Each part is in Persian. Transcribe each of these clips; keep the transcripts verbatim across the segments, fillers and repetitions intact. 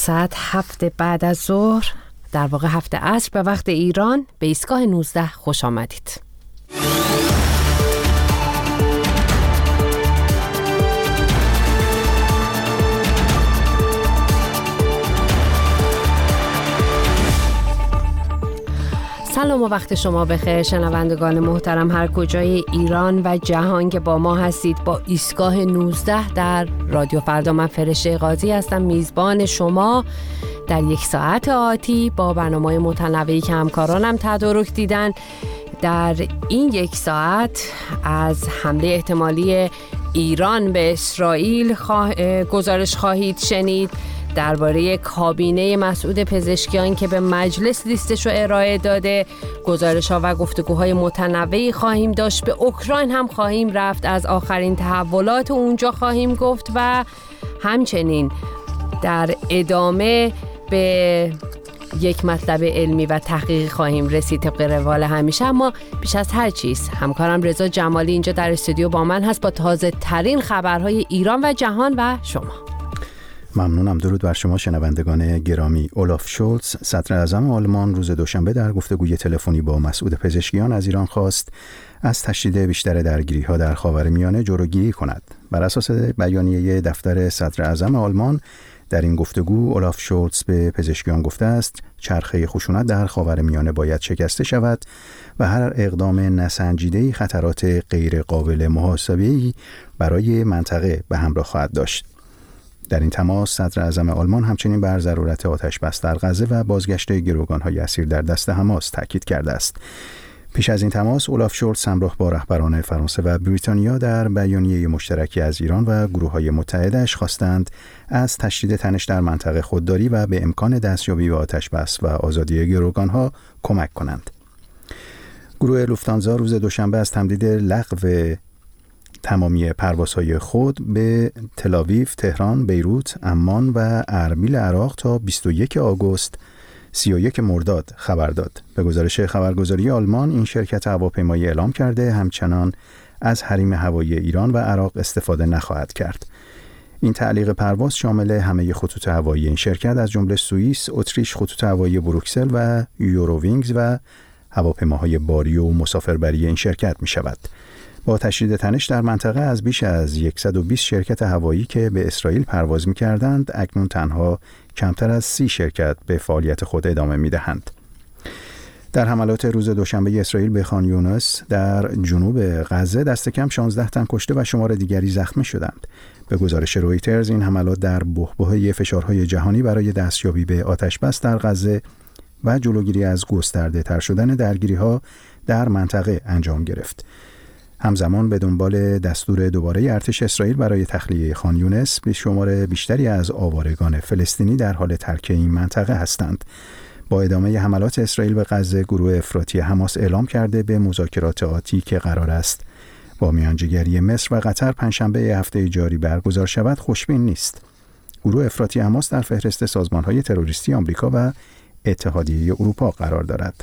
ساعت هفت بعد از ظهر، در واقع هفت عصر به وقت ایران، به ایستگاه نوزده خوش آمدید. سلام و وقت شما بخیر شنوندگان محترم هر کجای ایران و جهان که با ما هستید. با ایستگاه نوزده در رادیو فردا من فرشته قاضی هستم، میزبان شما در یک ساعت آتی با برنامه‌های متنوعی که همکارانم تدارک دیدن. در این یک ساعت از حمله احتمالی ایران به اسرائیل خواه... گزارش خواهید شنید، درباره کابینه مسعود پزشکیان که به مجلس لیستش رو ارائه داده، گزارش‌ها و گفتگوهای متنوعی خواهیم داشت. به اوکراین هم خواهیم رفت، از آخرین تحولات اونجا خواهیم گفت و همچنین در ادامه به یک مطلب علمی و تحقیقی خواهیم رسید طبق روال همیشه. اما بیش از هر چیز همکارم رضا جمالی اینجا در استودیو با من هست با تازه ترین خبرهای ایران و جهان و شما. ممنونم. درود بر شما شنوندگان گرامی. اولاف شولتز صدر اعظم آلمان روز دوشنبه در گفتگوی تلفنی با مسعود پزشکیان از ایران خواست از تشدید بیشتر درگیری‌ها در خاورمیانه جلوگیری کند. بر اساس بیانیه دفتر صدر اعظم آلمان در این گفتگو اولاف شولتز به پزشکیان گفته است چرخه خشونت در خاورمیانه باید شکسته شود و هر اقدام نسنجیده‌ای خطرات غیر قابل محاسبه‌ای برای منطقه به همراه خواهد داشت. در این تماس صدر اعظم آلمان همچنین بر ضرورت آتش بس در غزه و بازگشت گروگان‌های اسیر در دست حماس تاکید کرده است. پیش از این تماس اولاف شولتز همراه با رهبران فرانسه و بریتانیا در بیانیه مشترکی از ایران و گروه‌های متحده‌اش خواستند از تشدید تنش در منطقه خودداری و به امکان دستیابی به آتش بس و آزادی گروگان‌ها کمک کنند. گروه لوفتانزا روز دوشنبه از تمدید لغو تمامی پروازهای خود به تل‌آویو، تهران، بیروت، عمان و اربیل عراق تا بیست و یکم آگوست سی و یکم مرداد خبر داد. به گزارش خبرگزاری آلمان این شرکت هواپیمایی اعلام کرده همچنان از حریم هوایی ایران و عراق استفاده نخواهد کرد. این تعلیق پرواز شامل همه خطوط هوایی این شرکت از جمله سوئیس، اتریش، خطوط هوایی بروکسل و یورووینگز و هواپیماهای باری و مسافربری این شرکت می شود. با تشدید تنش در منطقه از بیش از صد و بیست شرکت هوایی که به اسرائیل پرواز می‌کردند، اکنون تنها کمتر از سی شرکت به فعالیت خود ادامه می‌دهند. در حملات روز دوشنبه اسرائیل به خان یونس در جنوب غزه دست کم شانزده تن کشته و شمار دیگری زخمی شدند. به گزارش رویترز این حملات در بحبوحه فشارهای جهانی برای دستیابی به آتش بس در غزه و جلوگیری از گسترده تر شدن درگیری‌ها در منطقه انجام گرفت. همزمان به دنبال دستور دوباره ارتش اسرائیل برای تخلیه خان یونس به شمار بیشتری از آوارگان فلسطینی در حال ترک این منطقه هستند. با ادامه حملات اسرائیل به غزه، گروه افراطی حماس اعلام کرده به مذاکرات آتی که قرار است با میانجیگری مصر و قطر پنجشنبه هفته جاری برگزار شود خوشبین نیست. گروه افراطی حماس در فهرست سازمان‌های تروریستی آمریکا و اتحادیه اروپا قرار دارد.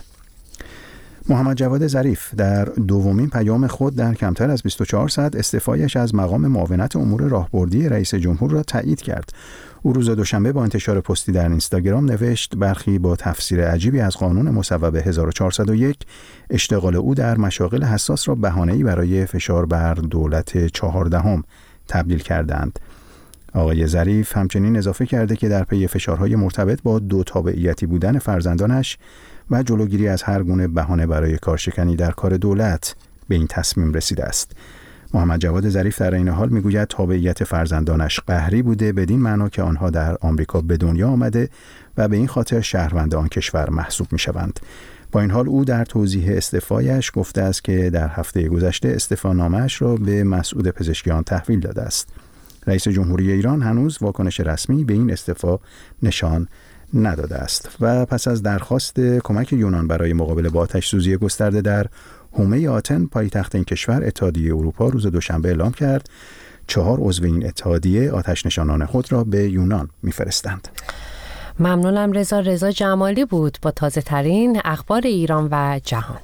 محمد جواد ظریف در دومین پیام خود در کمتر از بیست و چهار ساعت استعفایش از مقام معاونت امور راهبردی رئیس جمهور را تایید کرد. او روز دوشنبه با انتشار پستی در اینستاگرام نوشت برخی با تفسیر عجیبی از قانون مصوب هزار و چهارصد و یک اشتغال او در مشاغل حساس را بهانه‌ای برای فشار بر دولت چهاردهم تبدیل کردند. آقای ظریف همچنین اضافه کرده که در پی فشارهای مرتبط با دو تابعیتی بودن فرزندانش و جلوگیری از هر گونه بهانه برای کارشکنی در کار دولت به این تصمیم رسیده است. محمد جواد ظریف در این حال میگوید تابعیت فرزندانش قهری بوده، بدین معنا که آنها در آمریکا به دنیا آمده و به این خاطر شهروند آن کشور محسوب میشوند. با این حال او در توضیح استعفایش گفته است که در هفته گذشته استعفانامه‌اش را به مسعود پزشکیان تحویل داده است. رئیس جمهوری ایران هنوز واکنش رسمی به این استعفا نشان نداده است و پس از درخواست کمک یونان برای مقابله با آتش‌سوزی گسترده در حومه آتن پایتخت این کشور، اتحادیه اروپا روز دوشنبه اعلام کرد چهار عضو این اتحادیه آتش نشانان خود را به یونان می‌فرستند. ممنونم رضا. رضا جمالی بود با تازه ترین اخبار ایران و جهان.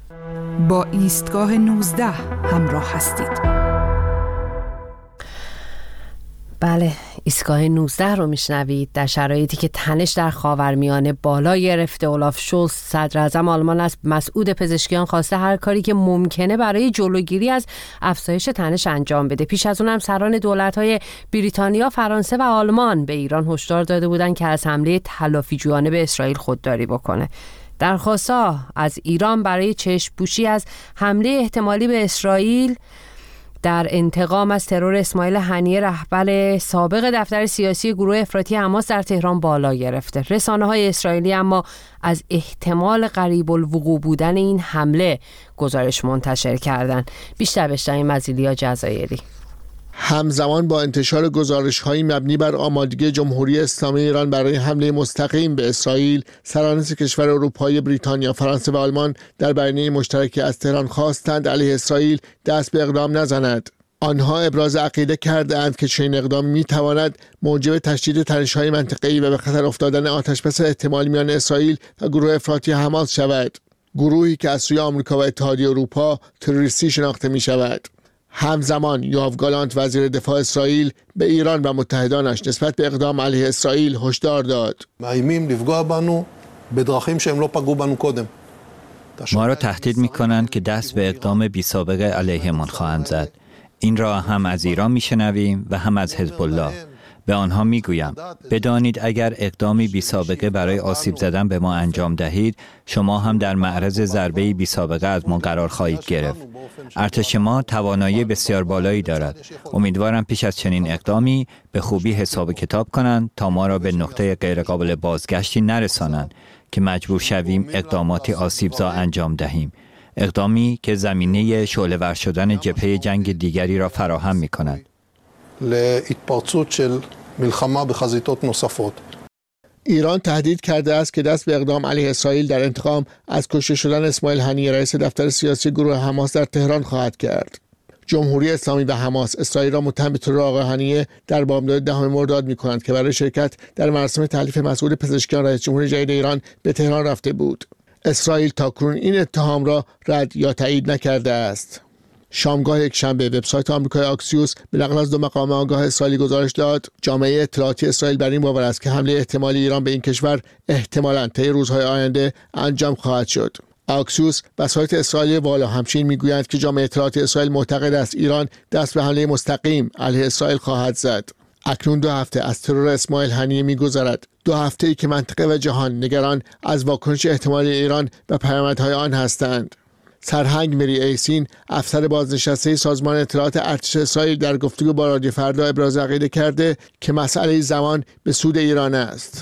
با ایستگاه نوزده همراه هستید. بله، ایستگاه نوزده رو میشنوید. در شرایطی که تنش در خاورمیانه بالا گرفته، اولاف شولز صدر اعظم آلمان از مسعود پزشکیان خواسته هر کاری که ممکنه برای جلوگیری از افزایش تنش انجام بده. پیش از اونم سران دولت‌های بریتانیا، فرانسه و آلمان به ایران هشدار داده بودند که از حمله تلافی‌جویانه به اسرائیل خودداری بکنه. درخواست‌ها از ایران برای چشم‌پوشی از حمله احتمالی به اسرائیل در انتقام از ترور اسماعیل هنیه، رهبر سابق دفتر سیاسی گروه افراطی حماس در تهران بالا گرفته. رسانه‌های اسرائیلی اما از احتمال قریب الوقوع بودن این حمله گزارش منتشر کردند. بیشتر بشنویم از ایلیا جزایری. همزمان با انتشار گزارش‌های مبنی بر آمادگی جمهوری اسلامی ایران برای حمله مستقیم به اسرائیل، سران سه کشور اروپایی بریتانیا، فرانسه و آلمان در بیانیه مشترکی از تهران خواستند علیه اسرائیل دست به اقدام نزند. آنها ابراز عقیده کردند که چنین اقدام می‌تواند موجب تشدید تنش‌های منطقه‌ای و به خطر افتادن آتش‌بس احتمالی میان اسرائیل و گروه افراطی حماس شود، گروهی که از سوی آمریکا و اتحادیه اروپا تروریستی شناخته می‌شود. همزمان یوآف گالانت وزیر دفاع اسرائیل به ایران و متحدانش نسبت به اقدام علیه اسرائیل هشدار داد. ما را تهدید می‌کنند که دست به اقدام بی‌سابقه علیهمان خواهند زد. این را هم از ایران می‌شنویم و هم از حزب الله. به آنها میگویم بدانید اگر اقدامی بی سابقه برای آسیب زدن به ما انجام دهید، شما هم در معرض ضربه بی سابقه از ما قرار خواهید گرفت. ارتش ما توانایی بسیار بالایی دارد. امیدوارم پیش از چنین اقدامی به خوبی حساب کتاب کنند تا ما را به نقطه غیرقابل بازگشتی نرسانند که مجبور شویم اقداماتی آسیبزا انجام دهیم. اقدامی که زمینه شعله‌ور شدن جبهه جنگ دیگری را فراهم می‌کند. להתפרצות של מלחמה בחזיתות נוספות. ایران تهدید کرده است که دست به اقدام علیه اسرائیل در انتقام از کشته شدن اسماعیل هنیه رئیس دفتر سیاسی گروه حماس در تهران خواهد کرد. جمهوری اسلامی و حماس اسرائیل را متهم به ترور آقای هنیه در بامداد دهم مرداد می‌کنند که برای شرکت در مراسم تحلیف مسعود پزشکیان رئیس جمهوری جدید ایران به تهران رفته بود. اسرائیل تاکنون این اتهام را رد یا تایید نکرده است. شامگاه یک شنبه وبسایت آمریکای آکسیوس به نقل از دو مقام آگاه اسرائیلی گزارش داد جامعه اطلاعاتی اسرائیل بر این باور است که حمله احتمالی ایران به این کشور احتمالاً طی روزهای آینده انجام خواهد شد. آکسیوس و سایت اسرائیلی والا همچنین میگویند که جامعه اطلاعاتی اسرائیل معتقد است ایران دست به حمله مستقیم علیه اسرائیل خواهد زد. اکنون دو هفته از ترور اسماعیل هنیه می‌گذرد. دو هفته‌ای که منطقه و جهان نگران از واکنش احتمالی ایران و پیامدهای آن هستند. سرهنگ مری ایسین، افسر بازنشسته سازمان اطلاعات ارتش اسرائیل، در گفتگو با رادیو فردا ابراز عقیده کرده که مسئله زمان به سود ایران است.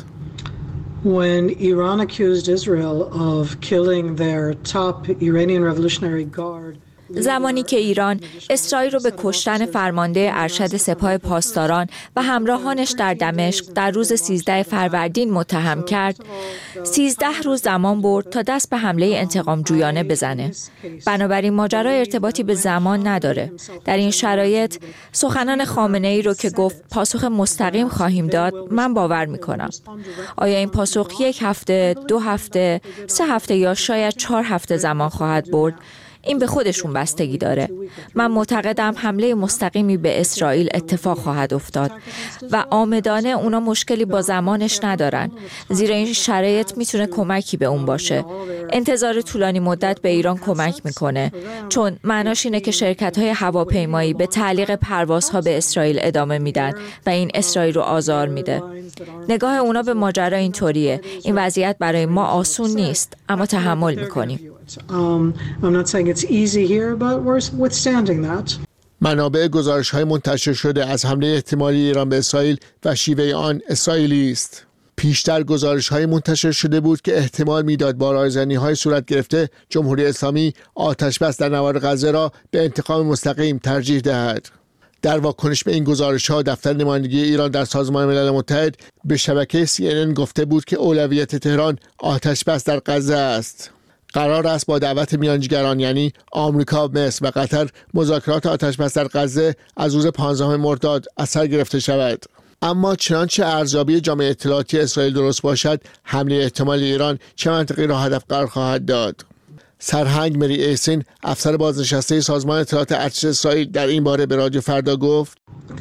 When Iran accused Israel of killing their top Iranian Revolutionary Guard, زمانی که ایران اسرائیل رو به کشتن فرمانده ارشد سپاه پاسداران و همراهانش در دمشق در روز سیزده فروردین متهم کرد، سیزده روز زمان برد تا دست به حمله انتقام جویانه بزنه. بنابراین ماجرا ارتباطی به زمان نداره. در این شرایط سخنان خامنه‌ای رو که گفت پاسخ مستقیم خواهیم داد، من باور میکنم. آیا این پاسخ یک هفته، دو هفته، سه هفته یا شاید چهار هفته زمان خواهد برد؟ این به خودشون بستگی داره. من معتقدم حمله مستقیمی به اسرائیل اتفاق خواهد افتاد و عامدانه اونا مشکلی با زمانش ندارن، زیرا این شرایط میتونه کمکی به اون باشه. انتظار طولانی مدت به ایران کمک میکنه، چون معناش اینه که شرکت‌های هواپیمایی به تعلیق پروازها به اسرائیل ادامه میدن و این اسرائیل رو آزار میده. نگاه اونا به ماجرا اینطوریه. این وضعیت برای ما آسون نیست، اما تحمل میکنیم. Um, I'm not saying it's easy here, but we're withstanding that. منابع گزارش‌های منتشر شده از حمله احتمالی ایران به اسرائیل و شیوه آن اسرائیلی است. پیشتر گزارش‌های منتشر شده بود که احتمال میداد با رایزنی‌های صورت گرفته جمهوری اسلامی آتش‌بس در نوار غزه را به انتقام مستقیم ترجیح دهد. در واکنش به این گزارش‌ها دفتر نمایندگی ایران در سازمان ملل متحد به شبکه سی ان ان گفته بود که اولویت تهران آتش‌بس در غزه است. قرار است با دعوت میانجیگران یعنی آمریکا، مصر و قطر مذاکرات آتش‌بس در غزه از روز پانزدهم مرداد از سر گرفته شود. اما چنانچه ارزیابی جامعه اطلاعاتی اسرائیل درست باشد، حمله احتمالی ایران چه منطقی را هدف قرار خواهد داد؟ سرهنگ مری ایسین، افسر بازنشسته سازمان اطلاعات ارتش اسرائیل، در این باره به رادیو فردا گفت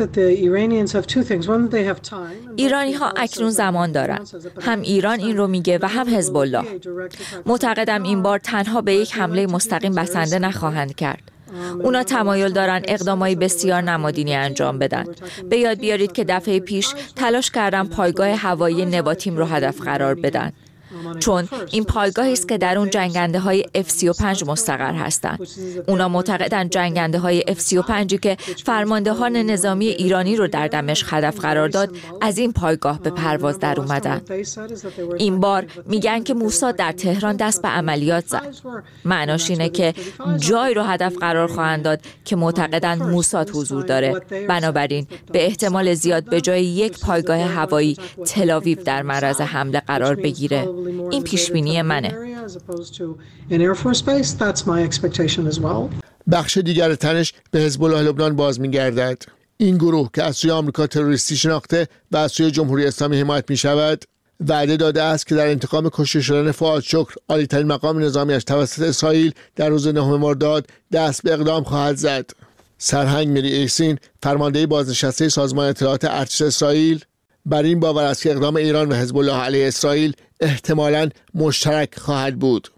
ایرانی ها اکنون زمان دارند. هم ایران این رو میگه و هم حزب الله. معتقدم این بار تنها به یک حمله مستقیم بسنده نخواهند کرد. اونا تمایل دارن اقدامای بسیار نمادینی انجام بدن. به یاد بیارید که دفعه پیش تلاش کردن پایگاه هوایی نباتیم رو هدف قرار بدن. چون این پایگاهی است که در اون جنگنده های اف سی و پنج مستقر هستند. اونا معتقدن جنگنده های اف سی و پنج که فرماندهان نظامی ایرانی رو در دمشق هدف قرار داد از این پایگاه به پرواز در اومدن. این بار میگن که موساد در تهران دست به عملیات زد. معناش اینه که جای رو هدف قرار خواهند داد که معتقدن موساد حضور داره. بنابراین به احتمال زیاد به جای یک پایگاه هوایی تل‌آویو در معرض حمله قرار بگیره. این پیشبینی منه. بخش دیگر تنش به حزب الله لبنان باز می‌گردد. این گروه که از سوی آمریکا تروریستی شناخته و از سوی جمهوری اسلامی حمایت می‌شود، وعده داده است که در انتقام کشته شدن فؤاد شکر، عالی‌ترین مقام نظامیش توسط اسرائیل در روز نهم مرداد، دست به اقدام خواهد زد. سرهنگ مری ایسین، فرمانده بازنشسته سازمان اطلاعات ارتش اسرائیل، بر این باور است که اقدام ایران و حزب الله علیه اسرائیل احتمالاً مشترک خواهد بود.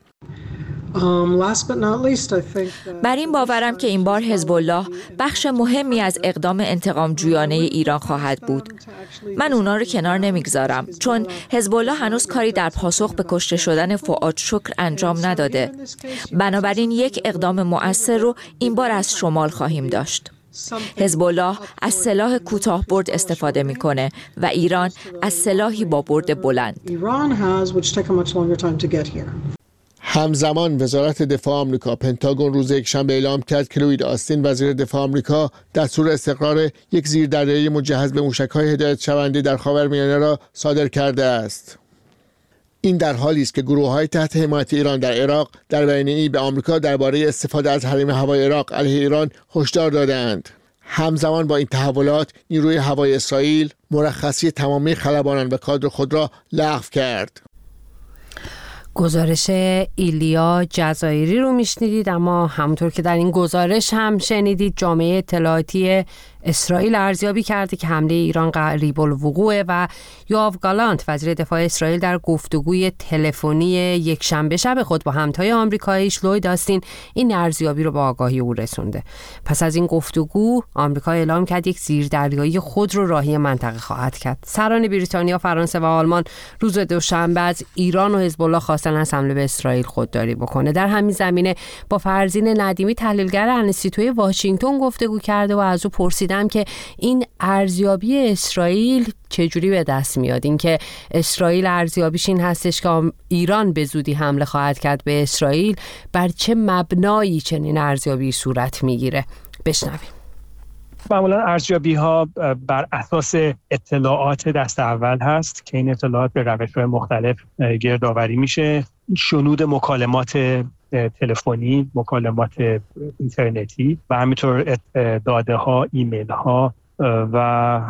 بر این باورم که این بار حزب الله بخش مهمی از اقدام انتقام جویانه ایران خواهد بود. من اونا رو کنار نمیگذارم چون حزب الله هنوز کاری در پاسخ به کشته شدن فؤاد شکر انجام نداده. بنابراین یک اقدام مؤثر رو این بار از شمال خواهیم داشت. حزب الله از سلاح کوتاه برد استفاده میکنه و ایران از سلاحی با برد بلند. همزمان وزارت دفاع آمریکا، پنتاگون، روز یکشنبه اعلام کرد که لوید آستین، وزیر دفاع آمریکا، دستور استقرار یک زیردریایی مجهز به موشک‌های هدایت شونده در خاورمیانه را صادر کرده است. این در حالی است که گروه‌های تحت حمایت ایران در عراق در بیانیه‌ای به آمریکا درباره استفاده از حریم هوایی عراق علیه ایران هشدار دادند. همزمان با این تحولات، نیروی هوایی اسرائیل مرخصی تمامی خلبانان و کادر خود را لغو کرد. گزارش ایلیا جزایری رو میشنیدید، اما همونطور که در این گزارش هم شنیدید، جامعه اطلاعاتی اسرائیل ارزیابی کرده که حمله ایران قریب الوقوعه و یوآو گالانت، وزیر دفاع اسرائیل، در گفتگوی تلفنی یک شنبه شب خود با همتای آمریکاییش لوید آستین این ارزیابی رو به آگاهی او رسونده. پس از این گفتگو آمریکا اعلام کرد یک زیردریایی خود رو راهی منطقه خواهد کرد. سران بریتانیا، فرانسه و آلمان روز دوشنبه از ایران و حزب الله خواستن از حمله به اسرائیل خودداری بکنه. در همین زمینه با فرزین ندیمی، تحلیلگر انستیتوی واشنگتن، گفتگو کرده و از او پرسیدم که این ارزیابی اسرائیل چجوری به دست میاد؟ این که اسرائیل ارزیابیش این هستش که ایران به زودی حمله خواهد کرد به اسرائیل، بر چه مبنایی چنین ارزیابی صورت میگیره؟ بشنویم. معمولا ارزیابی ها بر اساس اطلاعات دست اول هست که این اطلاعات به روش‌های مختلف گردآوری میشه. شنود مکالمات تلفنی، مکالمات اینترنتی و همینطور داده ها، ایمیل ها و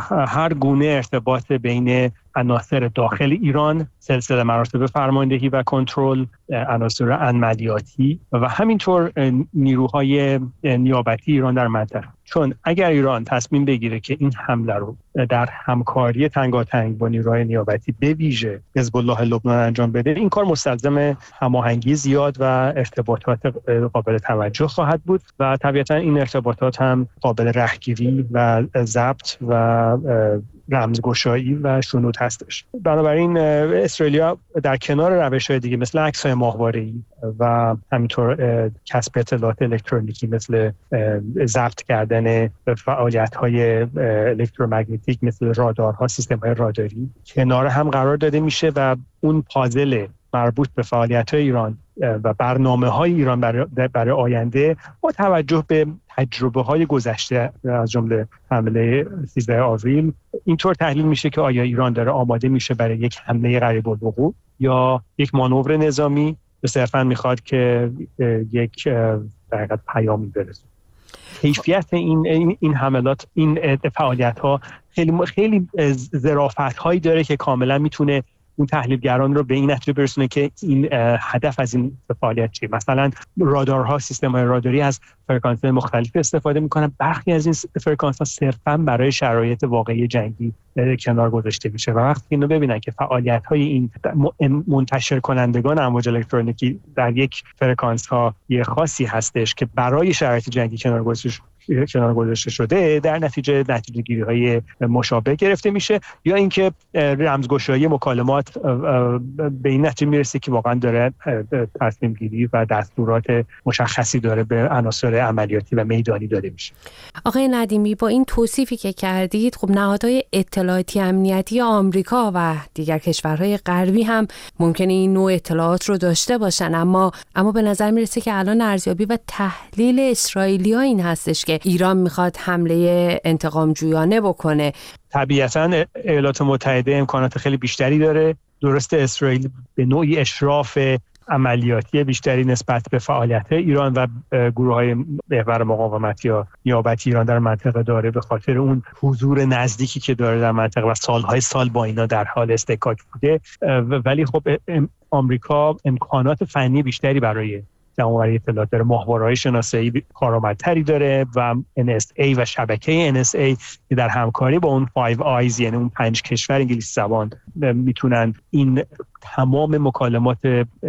هر گونه ارتباط بین عناصر داخل ایران، سلسله مراتب فرماندهی و کنترل، عناصر عملیاتی و همینطور نیروهای نیابتی ایران در منطقه. چون اگر ایران تصمیم بگیره که این حمله رو در همکاری تنگاتنگ با نیروهای نیابتی به ویژه حزب الله لبنان انجام بده، این کار مستلزم هماهنگی زیاد و ارتباطات قابل توجه خواهد بود و طبیعتا این ارتباطات هم قابل رهگیری و ضبط و رمزگشایی و شنود هستش. بنابراین اسرائیلیا در کنار روش‌های دیگه مثل عکس‌های ماهواره‌ای و همینطور کسب اطلاعات الکترونیکی مثل ضبط کردن فعالیت‌های الکترومگنتیک مثل رادارها، سیستم‌های راداری کنار هم قرار داده میشه و اون پازل مربوط به فعالیت‌های ایران و برنامه‌های ایران برای, برای آینده با توجه به تجربه‌های گذشته از جمله حمله سیزده آوریل اینطور تحلیل میشه که آیا ایران داره آماده میشه برای یک حمله قریب الوقوع یا یک مانور نظامی به صرفاً میخواد که یک در حقیقت پیامی برسونه. کیفیت این این, این حملات، این فعالیت‌ها خیلی خیلی ظرافت‌هایی داره که کاملا میتونه اون تحلیلگران رو به این نتیجه برسونه که این هدف از این فعالیت چیه. مثلا رادارها، سیستم‌های راداری از فرکانس‌های مختلف استفاده میکنن. برخی از این فرکانس‌ها صرفاً برای شرایط واقعی جنگی کنار گذاشته میشه و وقتی اینو ببینن که فعالیت‌های این منتشر کنندگان امواج الکترونیکی در یک فرکانس‌ها یه خاصی هستش که برای شرایط جنگی کنار گذاشته کنار گذاشته شده، در نتیجه نتیجه گیری های مشابه گرفته میشه، یا اینکه رمزگشایی مکالمات به این نتیجه میرسه که واقعا داره تصمیم گیری و دستورات مشخصی داره به عناصر عملیاتی و میدانی داده میشه. آقای ندیمی، با این توصیفی که کردید، خب نهادهای اطلاعاتی امنیتی آمریکا و دیگر کشورهای غربی هم ممکنه این نوع اطلاعات رو داشته باشن، اما اما به نظر میرسه که الان ارزیابی و تحلیل اسرائیلی‌ها این هستش که ایران میخواد حمله انتقام جویانه بکنه. طبیعتاً ایالات متحده امکانات خیلی بیشتری داره. درسته اسرائیل به نوعی اشراف عملیاتی بیشتری نسبت به فعالیت ایران و گروه‌های محور مقاومت یا نیابتی ایران در منطقه داره به خاطر اون حضور نزدیکی که داره در منطقه و سالهای سال با اینا در حال اصطکاک بوده، ولی خب آمریکا امکانات فنی بیشتری برای جمع‌آوری اطلاعات داره، ماهواره‌های شناسایی کارآمدتری داره و ان اس ای و شبکه ان اس ای که در همکاری با اون فایو آیز، یعنی اون پنج کشور انگلیسی زبان، میتونن این تمام مکالمات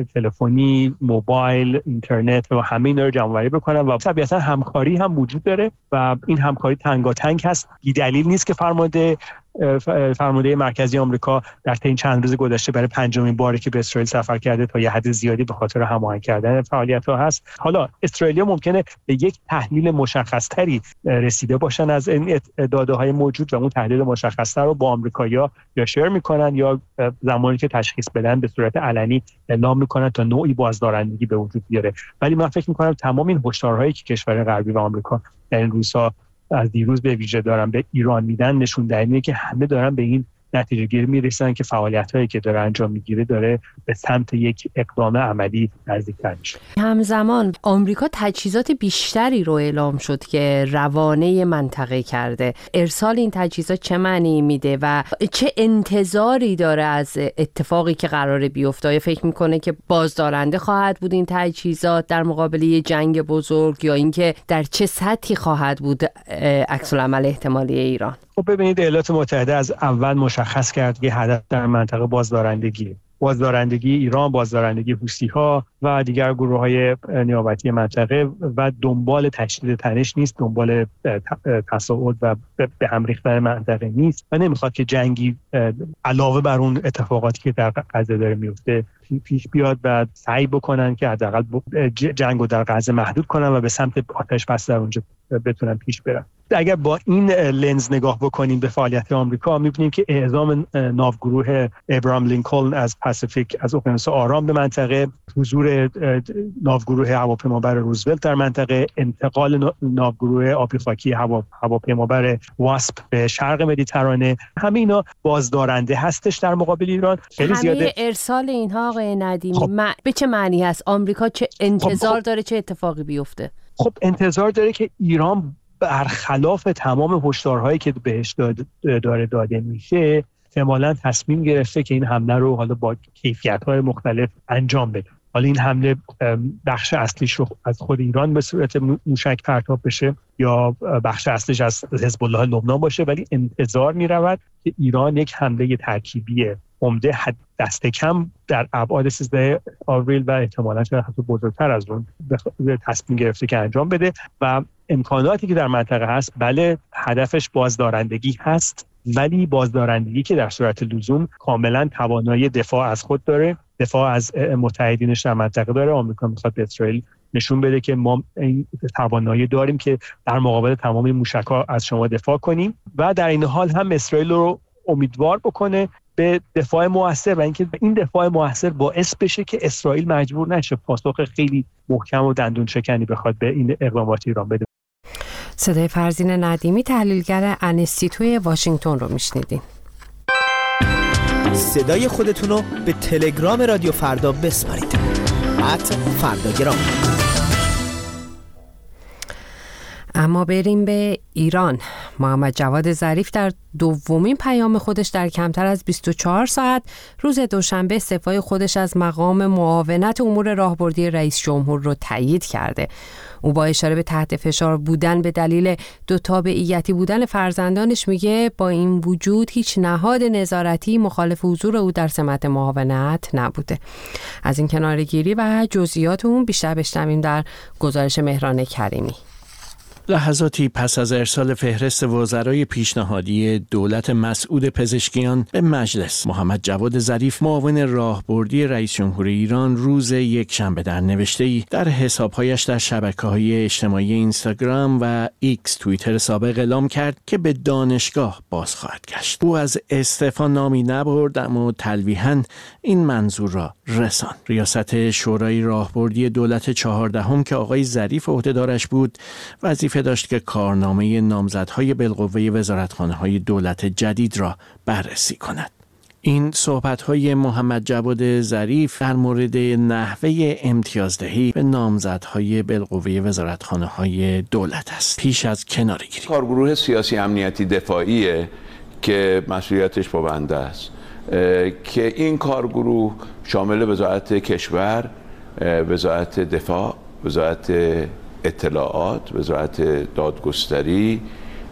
تلفنی، موبایل، اینترنت و همه اینا رو جمع‌آوری بکنن و طبیعتاً همکاری هم وجود داره و این همکاری تنگاتنگ هست. بی دلیل نیست که فرمانده فرمانده مرکزی آمریکا در طی این چند روز گذشته برای پنجمین باری که به اسرائیل سفر کرده تا یه حد زیادی به خاطر هماهنگ کردن فعالیت‌ها هست. حالا اسرائیلی‌ها ممکنه به یک تحلیل مشخص‌تری رسیده باشن از این داده‌های موجود و اون تحلیل مشخص‌تر رو با آمریکایی‌ها یا شیر می‌کنن یا زمانی که تشخیص بدن به صورت علنی اعلام می‌کنن تا نوعی بازدارندگی به وجود بیاره. ولی من فکر می‌کنم تمام این هشدارهایی که کشور غربی و آمریکا در این روزها از دیروز به ویژه دارن به ایران میدن نشون دهنده که همه دارن به این نتیجه گیری میرسن که فعالیت‌هایی که داره انجام میگیره داره به سمت یک اقدام عملی نزدیک‌تر میشه. همزمان آمریکا تجهیزات بیشتری رو اعلام شد که روانه منطقه کرده. ارسال این تجهیزات چه معنی میده و چه انتظاری داره از اتفاقی که قراره بیفته؟ آیا فکر میکنه که بازدارنده خواهد بود این تجهیزات در مقابل یه جنگ بزرگ، یا اینکه در چه سطحی خواهد بود عکس العمل احتمالی ایران؟ خب ببینید، ایالات متحده از اول مشخص کرد که هدف در منطقه بازدارندگی بازدارندگی ایران، بازدارندگی حوثی‌ها و دیگر گروه‌های نیابتی منطقه و دنبال تشدید تنش نیست، دنبال تصاعد و به هم ریختن منطقه نیست و نمیخواد که جنگی علاوه بر اون اتفاقاتی که در غزه داره میفته پیش بیاد و سعی بکنن که حداقل جنگو در غزه محدود کنن و به سمت آتش بس در اونجا بتونن پیش برن. اگر با این لنز نگاه بکنیم به فعالیت آمریکا، می‌بینیم که اعزام ناوگروه ابراهام لینکلن از پاسیفیک، از اقیانوس آرام به منطقه، حضور ناوگروه هواپیمابر روزولت در منطقه، انتقال ناوگروه آبی خاکی هواپیمابر واسپ به شرق مدیترانه، همه اینا بازدارنده هستش در مقابل ایران. خیلی زیاده. همه ارسال اینها آقای ندیمی خب. م... به چه معنی هست؟ آمریکا چه انتظار خب. داره چه اتفاقی بیفته؟ خب انتظار داره که ایران برخلاف تمام هشدارهایی که بهش داره داده میشه احتمالاً تصمیم گرفته که این حمله رو حالا با کیفیت‌های مختلف انجام بده. حالا این حمله بخش اصلیش رو از خود ایران به صورت موشک پرتاب بشه یا بخش اصلیش از حزب الله لبنان باشه، ولی انتظار می‌رود که ایران یک حمله ترکیبی عمده حد دست کم در ابعاد سیزده آوریل و احتمالاً شاید حتی بزرگتر از اون تصمیم گرفته که انجام بده و امکاناتی که در منطقه هست، بله هدفش بازدارندگی هست، ولی بازدارندگی که در صورت لزوم کاملا توانایی دفاع از خود داره، دفاع از متحدینش در منطقه داره. آمریکا میخواد به اسرائیل نشون بده که ما این توانایی داریم که در مقابل تمام موشک‌ها از شما دفاع کنیم و در این حال هم اسرائیل رو امیدوار بکنه به دفاع موثر و اینکه این دفاع موثر باعث بشه که اسرائیل مجبور نشه پاسخ خیلی محکم و دندون شکنی بخواد به این اقدامات ایران بده. صدای فرزین ندیمی، تحلیلگر انستیتوی واشنگتن رو میشنیدین. صدای خودتون رو به تلگرام رادیو فردا بسپارید. ات فرداگرام. اما بریم به ایران. محمد جواد ظریف در دومین پیام خودش در کمتر از بیست و چهار ساعت روز دوشنبه استعفای خودش از مقام معاونت امور راهبردی رئیس جمهور رو تایید کرده. او با اشاره به تحت فشار بودن به دلیل دو تابعیتی بودن فرزندانش میگه با این وجود هیچ نهاد نظارتی مخالف حضور او در سمت معاونت نبوده. از این کناره‌گیری و جزئیات اون بیشتر بشنویم در گزارش مهران کریمی. لحظاتی پس از ارسال فهرست وزرای پیشنهادی دولت مسعود پزشکیان به مجلس، محمد جواد ظریف معاون راهبردی رئیس جمهور ایران روز یکشنبه در نوشته‌ای در حساب‌هایش در شبکه‌های اجتماعی اینستاگرام و ایکس توییتر سابق اعلام کرد که به دانشگاه باز خواهد گشت. او از استعفا نامی نبرد، اما تلویحاً این منظور را رساند. ریاست شورای راهبردی دولت چهاردهم که آقای ظریف عهده‌دارش بود، وظیفه داشت که کارنامه نامزدهای بالقوه وزارتخانه‌های دولت جدید را بررسی کند. این صحبت‌های محمد جواد ظریف در مورد نحوه امتیازدهی به نامزدهای بالقوه وزارتخانه‌های دولت است. پیش از کناره‌گیری، کارگروه سیاسی امنیتی دفاعیه که مسئولیتش با بنده است که این کارگروه شامل وزارت کشور، وزارت دفاع، وزارت اطلاعات، وزارت دادگستری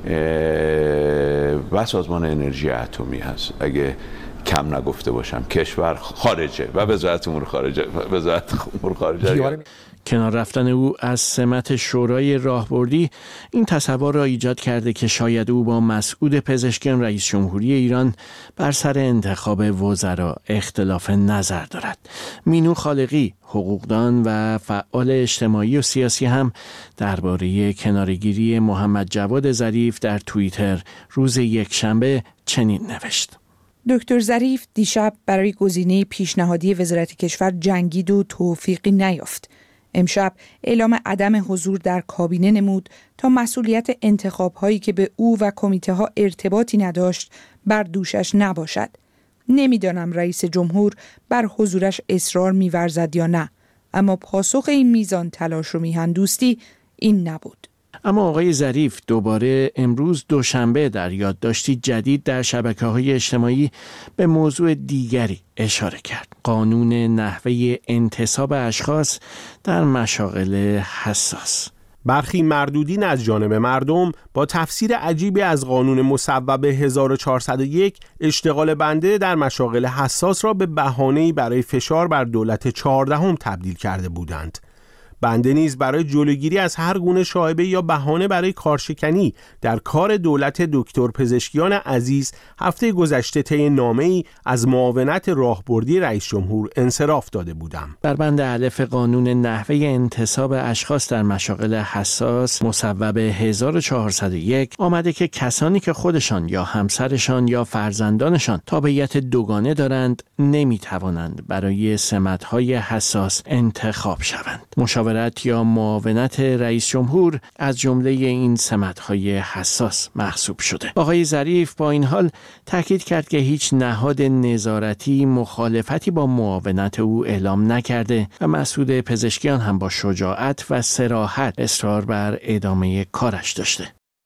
و سازمان انرژی اتمی هست. اگه کم نگفته باشم کشور خارجه و وزارت امور خارجه وزارت امور خارجه. کنار رفتن او از سمت شورای راهبردی این تصور را ایجاد کرده که شاید او با مسعود پزشکیان رئیس جمهوری ایران بر سر انتخاب وزرا اختلاف نظر دارد. مینو خالقی، حقوقدان و فعال اجتماعی و سیاسی هم درباره کناره‌گیری محمد جواد ظریف در توییتر روز یکشنبه چنین نوشت: دکتر ظریف دیشب برای گزینه پیشنهادی وزارت کشور جنگید و توفیقی نیافت. امشب اعلام عدم حضور در کابینه نمود تا مسئولیت انتخاب‌هایی که به او و کمیته‌ها ارتباطی نداشت بر دوشش نباشد. نمیدانم رئیس جمهور بر حضورش اصرار می‌ورزد یا نه، اما پاسخ این میزان تلاش و میهن‌دوستی این نبود. اما آقای ظریف دوباره امروز دوشنبه در یادداشتی جدید در شبکه‌های اجتماعی به موضوع دیگری اشاره کرد: قانون نحوه انتصاب اشخاص در مشاغل حساس. برخی مردودین از جانب مردم با تفسیر عجیبی از قانون مصوب هزار و چهارصد و یک اشتغال بنده در مشاغل حساس را به بهانه‌ای برای فشار بر دولت چهاردهم تبدیل کرده بودند. بنده نیز برای جلوگیری از هر گونه شایبه یا بهانه برای کارشکنی در کار دولت دکتر پزشکیان عزیز هفته گذشته طی نامه‌ای از معاونت راهبردی رئیس جمهور انصراف داده بودم. در بند الف قانون نحوه انتصاب اشخاص در مشاغل حساس مصوب هزار و چهارصد و یک آمده که کسانی که خودشان یا همسرشان یا فرزندانشان تابعیت دوگانه دارند نمی‌توانند برای سمت‌های حساس انتخاب شوند. مشاورت یا معاونت رئیس جمهور از جمله این سمت‌های حساس محسوب شده. آقای ظریف با این حال تاکید کرد که هیچ نهاد نظارتی مخالفتی با معاونت او اعلام نکرده و مسعود پزشکیان هم با شجاعت و صراحت اصرار بر ادامه کارش داشته.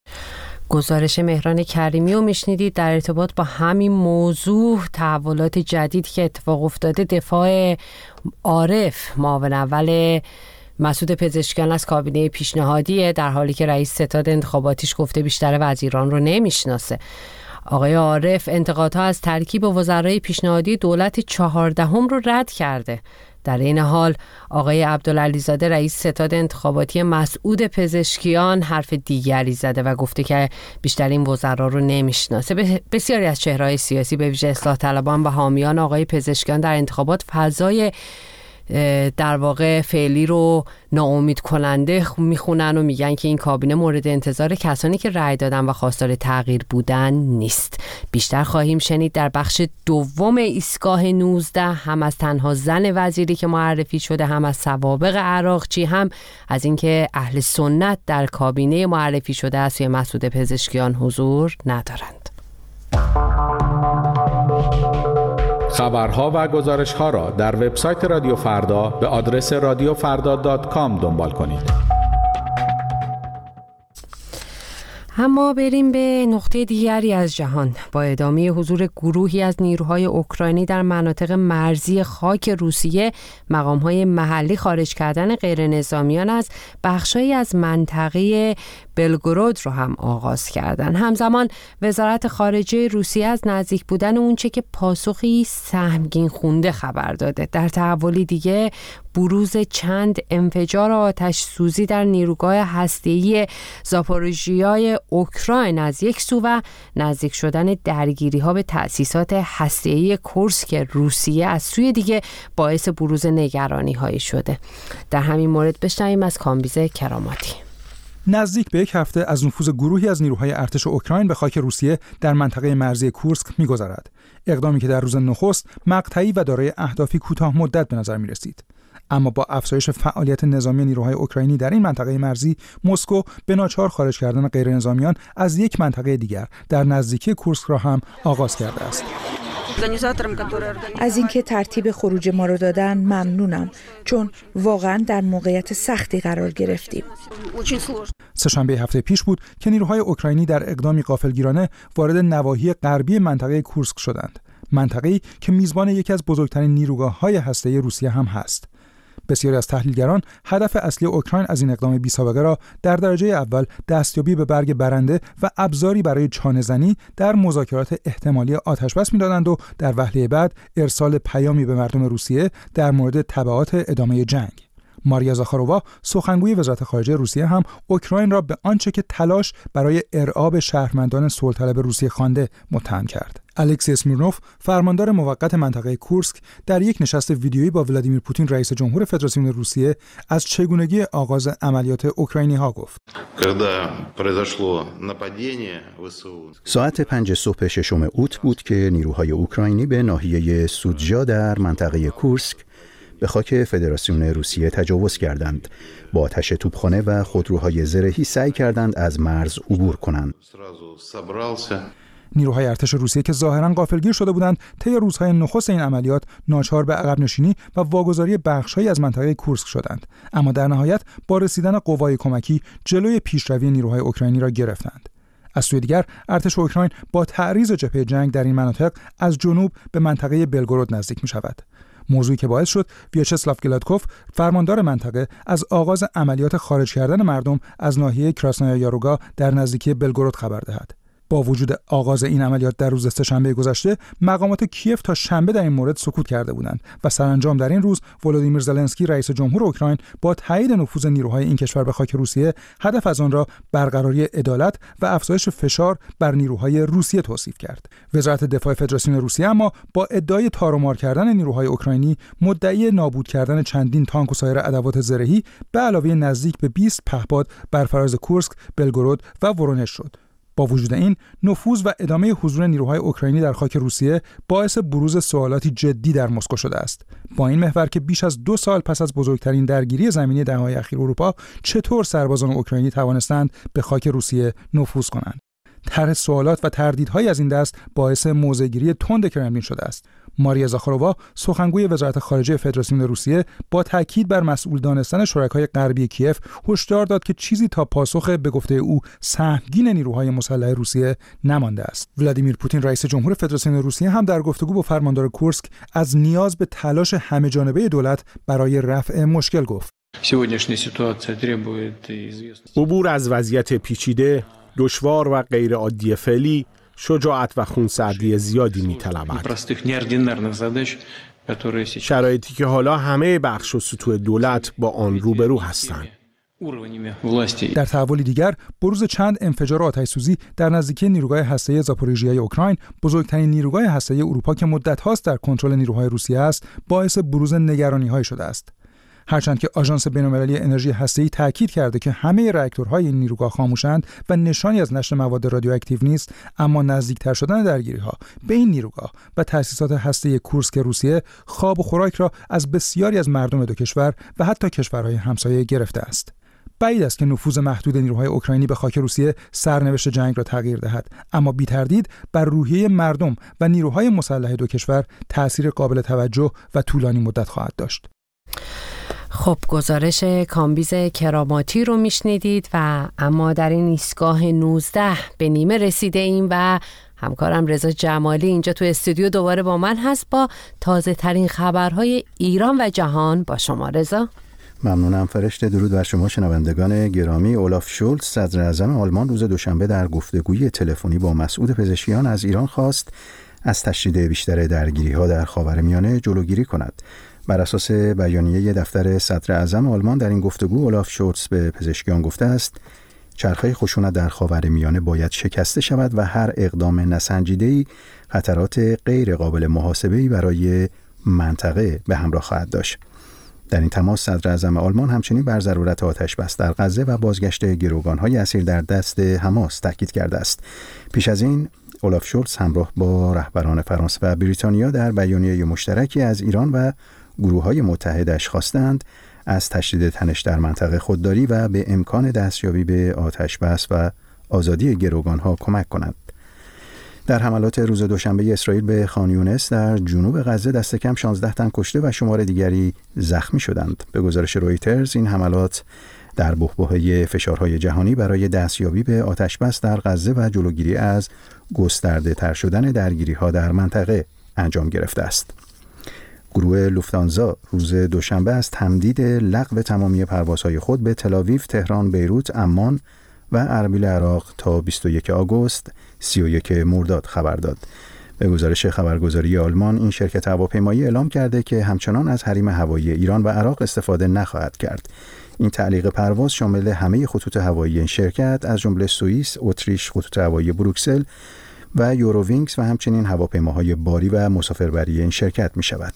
گزارش مهران کریمی رو میشنیدید در ارتباط با همین موضوع. تحولات جدید که اتفاق افتاده، دفاع عارف معاون اول مسعود پزشکیان از کابینه پیشنهادیه، در حالی که رئیس ستاد انتخاباتیش گفته بیشتر وزیران رو نمیشناسه. آقای عارف انتقادها از ترکیب وزرای پیشنهادی دولت چهاردهم رو رد کرده. در این حال آقای عبدالعلیزاده رئیس ستاد انتخاباتی مسعود پزشکیان حرف دیگری زده و گفته که بیشتر این وزرا رو نمیشناسه. بسیاری از چهره‌های سیاسی به ویژه اصلاح طلبان و حامیان آقای پزشکیان در انتخابات فضای در واقع فعلی رو ناامید کننده میخونن و میگن که این کابینه مورد انتظار کسانی که رأی دادن و خواستار تغییر بودن نیست. بیشتر خواهیم شنید در بخش دوم ایستگاه نوزده، هم از تنها زن وزیری که معرفی شده، هم از سوابق عراقچی، هم از اینکه اهل سنت در کابینه معرفی شده از سوی مسعود پزشکیان حضور ندارند. خبرها و گزارش‌ها را در وبسایت رادیو فردا به آدرس رادیو فردا دات کام دنبال کنید. اما بریم به نقطه دیگری از جهان. با ادامه حضور گروهی از نیروهای اوکراینی در مناطق مرزی خاک روسیه، مقام‌های محلی خارج کردن غیر نظامیان از بخشایی از منطقه بلگرود رو هم آغاز کردن. همزمان وزارت خارجه روسیه از نزدیک بودن اونچه که پاسخی سهمگین خونده خبر داده. در تحولی دیگه بروز چند انفجار آتش سوزی در نیروگاه هسته‌ای زاپوریژیای اوکراین از یک سو و نزدیک شدن درگیری‌ها به تأسیسات هسته‌ای کورسک روسیه از سوی دیگه باعث بروز نگرانی‌هایی شده. در همین مورد بشنویم از کامبیز کراماتی. نزدیک به یک هفته از نفوذ گروهی از نیروهای ارتش اوکراین به خاک روسیه در منطقه مرزی کورسک می‌گذرد. اقدامی که در روز نخست مقطعی و دارای اهدافی کوتاه مدت به نظر می‌رسید. اما با افزایش فعالیت نظامی نیروهای اوکراینی در این منطقه مرزی، مسکو به ناچار خارج کردن غیر نظامیان از یک منطقه دیگر در نزدیکی کورسک را هم آغاز کرده است. از اینکه ترتیب خروج ما رو دادن ممنونم، چون واقعا در موقعیت سختی قرار گرفتیم. سه‌شنبه هفته پیش بود که نیروهای اوکراینی در اقدامی غافلگیرانه وارد نواحی غربی منطقه کورسک شدند، منطقه‌ای که میزبان یکی از بزرگترین نیروگاه‌های هسته‌ای روسیه هم هست. بسیاری از تحلیلگران هدف اصلی اوکراین از این اقدام بی‌سابقه را در درجه اول دستیابی به برگ برنده و ابزاری برای چانه‌زنی در مذاکرات احتمالی آتش‌بس می‌دادند و در وهله بعد ارسال پیامی به مردم روسیه در مورد تبعات ادامه جنگ. ماریا زاخارووا، سخنگوی وزارت خارجه روسیه، هم اوکراین را به آنچه که تلاش برای ارعاب شهروندان صلح‌طلب روسیه خوانده متهم کرد. الکسی اسمیرنوف، فرماندار موقت منطقه کورسک، در یک نشست ویدیویی با ولادیمیر پوتین رئیس جمهور فدراسیون روسیه از چگونگی آغاز عملیات اوکراینی‌ها گفت. ساعت پنج صبح ششم اوت بود که نیروهای اوکراینی به ناحیه سودجا در منطقه کورسک به خاک فدراسیون روسیه تجاوز کردند. با آتش توپخانه و خودروهای زرهی سعی کردند از مرز عبور کنند. نیروهای ارتش روسیه که ظاهراً غافلگیر شده بودند، طی روزهای نخست این عملیات ناچار به عقب نشینی و واگذاری بخش‌هایی از منطقه کورسک شدند، اما در نهایت با رسیدن قوای کمکی جلوی پیشروی نیروهای اوکراینی را گرفتند. از سوی دیگر ارتش اوکراین با تعریض جبهه جنگ در این مناطق از جنوب به منطقه بلگرود نزدیک می‌شود. موضوعی که باعث شد ویاچسلاو گلادکوف، فرماندار منطقه، از آغاز عملیات خارج کردن مردم از ناحیه کراسنایا یاروگا در نزدیکی بلگرود خبر دهد. با وجود آغاز این عملیات در روز سه‌شنبه گذشته، مقامات کیف تا شنبه در این مورد سکوت کرده بودند و سرانجام در این روز ولودیمیر زلنسکی، رئیس جمهور اوکراین، با تایید نفوذ نیروهای این کشور به خاک روسیه، هدف از آن را برقراری عدالت و افزایش فشار بر نیروهای روسیه توصیف کرد. وزارت دفاع فدراسیون روسیه اما با ادعای تارومار کردن نیروهای اوکراینی، مدعی نابود کردن چندین تانک و سایر ادوات زرهی به علاوه نزدیک به بیست پهپاد بر فراز کورسک، بلگرود و ورونژ شد. با وجود این، نفوذ و ادامه حضور نیروهای اوکراینی در خاک روسیه باعث بروز سوالاتی جدی در مسکو شده است. با این محور که بیش از دو سال پس از بزرگترین درگیری زمینی دهه‌های اخیر اروپا، چطور سربازان اوکراینی توانستند به خاک روسیه نفوذ کنند؟ طرح سوالات و تردیدهای از این دست باعث موضع‌گیری تند کرملین شده است. ماریا زاخارووا، سخنگوی وزارت خارجه فدراسیون روسیه، با تاکید بر مسئول دانستن شرکای غربی کیف، هشدار داد که چیزی تا پاسخ به گفته او سهمگین نیروهای مسلح روسیه نمانده است. ولادیمیر پوتین، رئیس جمهور فدراسیون روسیه، هم در گفتگو با فرماندار کورسک از نیاز به تلاش همه‌جانبه دولت برای رفع مشکل گفت. عبور از وضعیت پیچیده، دشوار و غیر عادی فعلی شجاعت و خونسردی زیادی می‌طلبد. شرایطی که حالا همه بخش و سطوح دولت با آن روبرو هستند. در تحولی دیگر، بروز چند انفجار آتش‌سوزی در نزدیکی نیروگاه هسته‌ای زاپوریژیای اوکراین، بزرگترین نیروگاه هسته‌ای اروپا که مدت‌هاست در کنترل نیروهای روسیه است، باعث بروز نگرانی‌های شده است. هرچند که آژانس بین‌المللی انرژی هسته‌ای تاکید کرده که همه راکتورهای این نیروگاه خاموشند و نشانی از نشر مواد رادیواکتیو نیست، اما نزدیکتر شدن درگیری‌ها به این نیروگاه و تأسیسات هسته‌ای کورسک روسیه خواب و خوراک را از بسیاری از مردم دو کشور و حتی کشورهای همسایه گرفته است. بعید است که نفوذ محدود نیروهای اوکراینی به خاک روسیه سرنوشت جنگ را تغییر دهد، اما بی تردید بر روحیه مردم و نیروهای مسلح دو کشور تأثیر قابل توجه و طولانی مدت خواهد داشت. خب گزارش کامبیز کراماتی رو میشنیدید و اما در این ایستگاه نوزده به نیمه رسیده ایم و همکارم رضا جمالی اینجا تو استودیو دوباره با من هست با تازه ترین خبرهای ایران و جهان. با شما رضا. ممنونم فرشته. درود بر شما شنوندگان گرامی. اولاف شولز صدر اعظم آلمان روز دوشنبه در گفتگوی تلفنی با مسعود پزشکیان از ایران خواست از تشدید بیشتر درگیری‌ها در خاورمیانه جلوگیری کند. بر اساس بیانیه دفتر صدر اعظم آلمان در این گفتگو اولاف شولز به پزشکیان گفته است چرخه خشونت در خاورمیانه باید شکسته شود و هر اقدام نسنجیده‌ای خطرات غیر قابل محاسبه‌ای برای منطقه به همراه خواهد داشت. در این تماس صدر اعظم آلمان همچنین بر ضرورت آتش بس در غزه و بازگشت گروگان‌های اسیر در دست حماس تاکید کرده است. پیش از این اولاف شولز همراه با رهبران فرانسه و بریتانیا در بیانیه مشترکی از ایران و گروه‌های متحدش خواستند از تشدید تنش در منطقه خودداری و به امکان دستیابی به آتش بس و آزادی گروگان‌ها کمک کنند. در حملات روز دوشنبه اسرائیل به خان یونس در جنوب غزه دست کم شانزده تن کشته و شمار دیگری زخمی شدند. به گزارش رویترز این حملات در بحبوحه فشارهای جهانی برای دستیابی به آتش بس در غزه و جلوگیری از گسترده تر شدن درگیری‌ها در منطقه انجام گرفته است. گروه لوفتانزا روز دوشنبه از تمدید لغو تمامی پروازهای خود به تل‌آویو، تهران، بیروت، عمان و اربیل عراق تا بیست و یکم آگوست سی و یکم مرداد خبر داد. به گزارش خبرگزاری آلمان این شرکت هواپیمایی اعلام کرده که همچنان از حریم هوایی ایران و عراق استفاده نخواهد کرد. این تعلیق پرواز شامل همه خطوط هوایی این شرکت از جمله سوئیس، اتریش، خطوط هوایی بروکسل و یورووینگز و همچنین هواپیماهای باری و مسافربری این شرکت می شود.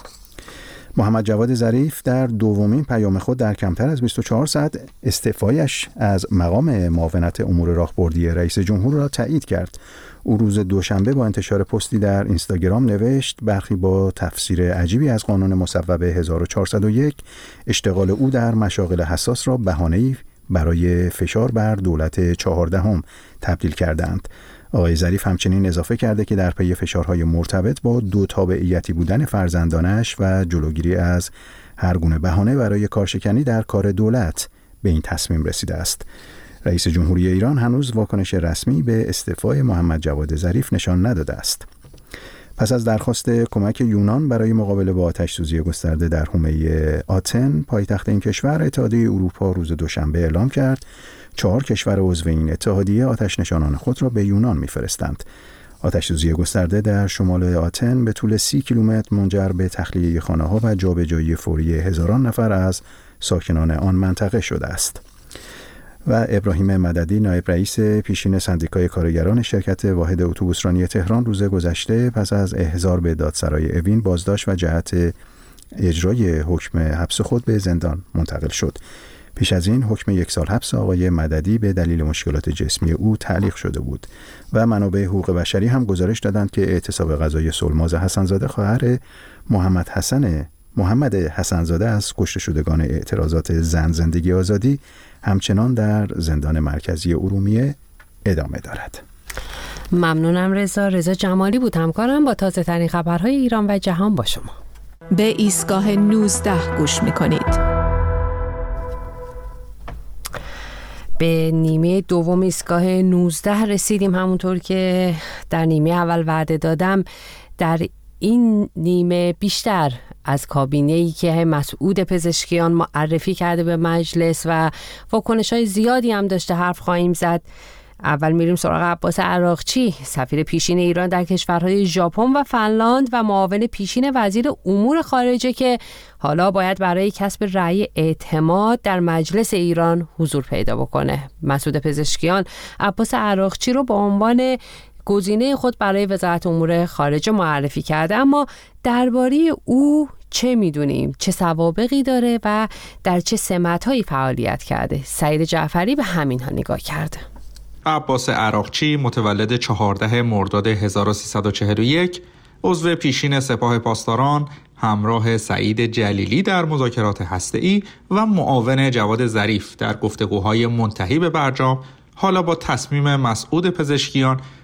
محمد جواد ظریف در دومین پیام خود در کمتر از بیست و چهار ساعت استعفایش از مقام معاونت امور راهبردی رئیس جمهور را تایید کرد. او روز دوشنبه با انتشار پستی در اینستاگرام نوشت برخی با تفسیر عجیبی از قانون مصوبه هزار و چهارصد و یک اشتغال او در مشاغل حساس را بهانه‌ای برای فشار بر دولت چهاردهم تبدیل کردند. آقای ظریف همچنین اضافه کرده که در پی فشارهای مرتبط با دو تابعیتی بودن فرزندانش و جلوگیری از هر گونه بهانه برای کارشکنی در کار دولت به این تصمیم رسیده است. رئیس جمهوری ایران هنوز واکنش رسمی به استعفای محمد جواد ظریف نشان نداده است. پس از درخواست کمک یونان برای مقابله با آتش‌سوزی گسترده در حومه آتن، پایتخت این کشور، اتحادیه اروپا روز دوشنبه اعلام کرد چهار کشور عضو این اتحادیه آتش نشانان خود را به یونان می‌فرستند. آتش‌سوزی گسترده در شمال آتن به طول سی کیلومتر منجر به تخلیه خانه‌ها و جابجایی فوری هزاران نفر از ساکنان آن منطقه شده است. و ابراهیم مددی نایب رئیس پیشین سندیکای کارگران شرکت واحد اتوبوسرانی تهران روز گذشته پس از احضار به دادسرای اوین بازداشت و جهت اجرای حکم حبس خود به زندان منتقل شد. پیش از این حکم یک سال حبس آقای مددی به دلیل مشکلات جسمی او تعلیق شده بود و منابع حقوق بشری هم گزارش دادند که اعتصاب غذای سلماز حسنزاده خواهر محمد حسن محمد حسنزاده از کشته شدگان اعتراضات زن زندگی آزادی همچنان در زندان مرکزی ارومیه ادامه دارد. ممنونم رضا. رضا جمالی بود همکارم با تازه ترین خبرهای ایران و جهان با شما. به ایستگاه نوزده گوش میکنید. به نیمه دوم ایستگاه نوزده رسیدیم. همونطور که در نیمه اول وعده دادم در این نیمه بیشتر از کابینه‌ای که مسعود پزشکیان معرفی کرده به مجلس و واکنش‌های زیادی هم داشته حرف خواهیم زد. اول میریم سراغ عباس عراقچی، سفیر پیشین ایران در کشورهای ژاپن و فنلاند و معاون پیشین وزیر امور خارجه که حالا باید برای کسب رأی اعتماد در مجلس ایران حضور پیدا بکنه. مسعود پزشکیان عباس عراقچی رو به عنوان گزینه خود برای وزارت امور خارجه معرفی کرده، اما درباره او چه میدونیم؟ چه سوابقی داره و در چه سمت‌هایی فعالیت کرده؟ سعید جعفری به همین ها نگاه کرده. عباس عراقچی متولد چهاردهم مرداد هزار و سیصد و چهل و یک، عضو پیشین سپاه پاسداران، همراه سعید جلیلی در مذاکرات هسته‌ای و معاون جواد ظریف در گفتگوهای منتهی به برجام، حالا با تصمیم مسعود پزشکیان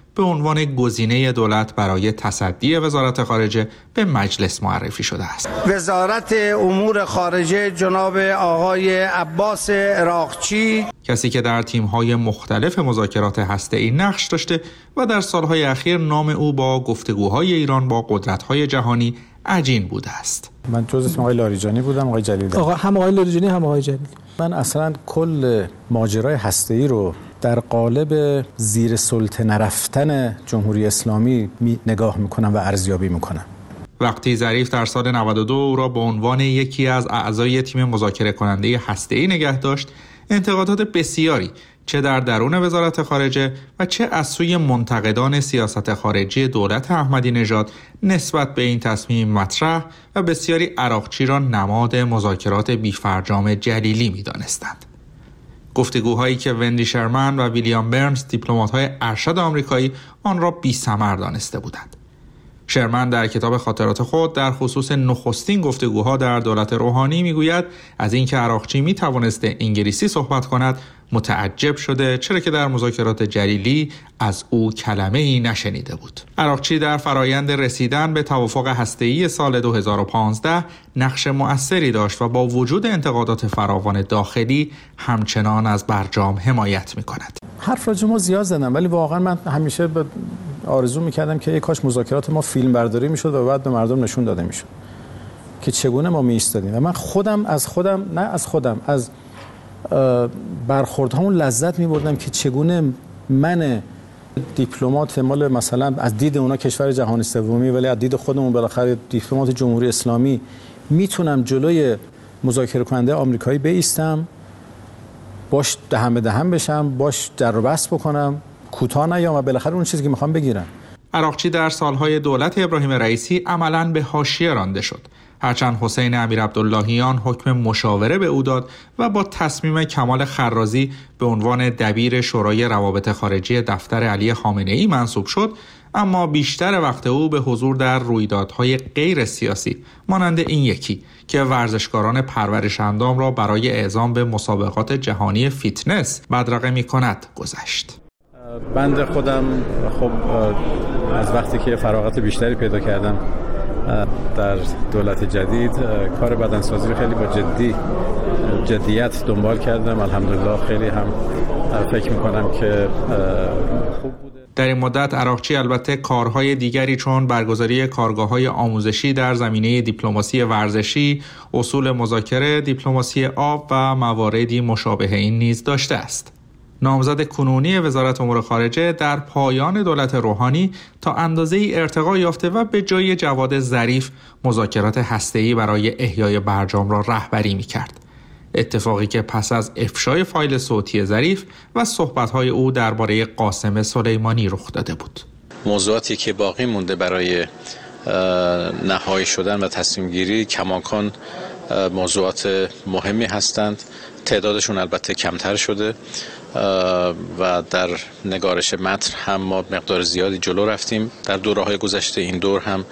به عنوان گزینه دولت برای تصدی وزارت خارجه به مجلس معرفی شده است. وزارت امور خارجه جناب آقای عباس عراقچی، کسی که در تیم‌های مختلف مذاکرات هسته‌ای نقش داشته و در سالهای اخیر نام او با گفتگوهای ایران با قدرت‌های جهانی عجین بوده است. من جز اسم آقای لاریجانی بودم، آقای جلیلی. آقا هم آقای لاریجانی هم آقای جلیلی. من اصلا کل ماجرای هسته‌ای رو در قالب زیر سلطه نرفتن جمهوری اسلامی می نگاه میکنم و ارزیابی میکنم. وقتی ظریف در سال نود و دو او را به عنوان یکی از اعضای تیم مذاکره کننده هسته‌ای نگه داشت، انتقادات بسیاری چه در درون وزارت خارجه و چه از سوی منتقدان سیاست خارجی دولت احمدی نژاد نسبت به این تصمیم مطرح و بسیاری عراقچی را نماد مذاکرات بی‌فرجام جلیلی می‌دانستند. گفتگوهایی که وندی شرمن و ویلیام برنز، دیپلمات‌های ارشد آمریکایی، آن را بی‌ثمر دانسته بودند. شرمن در کتاب خاطرات خود در خصوص نخستین گفتگوها در دولت روحانی میگوید از اینکه عراقچی میتوانسته انگلیسی صحبت کند متعجب شده، چرا که در مذاکرات جلیلی از او کلمه‌ای نشنیده بود. عراقچی در فرایند رسیدن به توافق هسته‌ای سال دو هزار و پانزده نقش مؤثری داشت و با وجود انتقادات فراوان داخلی همچنان از برجام حمایت می‌کند. حرف راجع ما زیاد زدم، ولی واقعا من همیشه به آرزو می‌کردم که یک کاش مذاکرات ما فیلم برداری می‌شد و بعد به مردم نشون داده می‌شد که چگونه ما می‌ایستادیم. و من خودم از خودم نه از خودم از برخوردهامون لذت می‌بردم که چگونه من دیپلمات مال مثلا از دید اونا کشور جهان سومی ولی از دید خودمون بالاخره دیپلمات جمهوری اسلامی میتونم جلوی مذاکره کننده آمریکایی بایستم، باش دهن به دهن بشم، باش در و بست بکنم، کوتاه نیام و بالاخره اون چیزی که میخوام بگیرم. عراقچی در سالهای دولت ابراهیم رئیسی عملاً به حاشیه رانده شد، هرچند حسین امیرعبداللهیان حکم مشاوره به او داد و با تصمیم کمال خرازی به عنوان دبیر شورای روابط خارجی دفتر علی خامنه‌ای منصوب شد، اما بیشتر وقت او به حضور در رویدادهای غیر سیاسی مانند این یکی که ورزشکاران پرورش اندام را برای اعزام به مسابقات جهانی فیتنس بدرقه می کند گذشت. بنده خودم خب از وقتی که فراغت بیشتری پیدا کردم در دولت جدید کار بدنسازی رو خیلی با جدی جدیت دنبال کردم. الحمدلله خیلی هم فکر میکنم که خوب بوده. در این مدت عراقچی البته کارهای دیگری چون برگزاری کارگاه‌های آموزشی در زمینه دیپلماسی ورزشی، اصول مذاکره، دیپلماسی آب و مواردی مشابه این نیز داشته است. نامزد کنونی وزارت امور خارجه در پایان دولت روحانی تا اندازه‌ای ارتقا یافته و به جای جواد ظریف مذاکرات هسته‌ای برای احیای برجام را رهبری می‌کرد. اتفاقی که پس از افشای فایل صوتی ظریف و صحبت‌های او درباره قاسم سلیمانی رخ داده بود. موضوعاتی که باقی مونده برای نهایی شدن و تصمیم گیری کماکان موضوعات مهمی هستند. تعدادشون البته کمتر شده و در نگارش متن هم ما مقدار زیادی جلو رفتیم. در دوره‌های گذشته این دور هم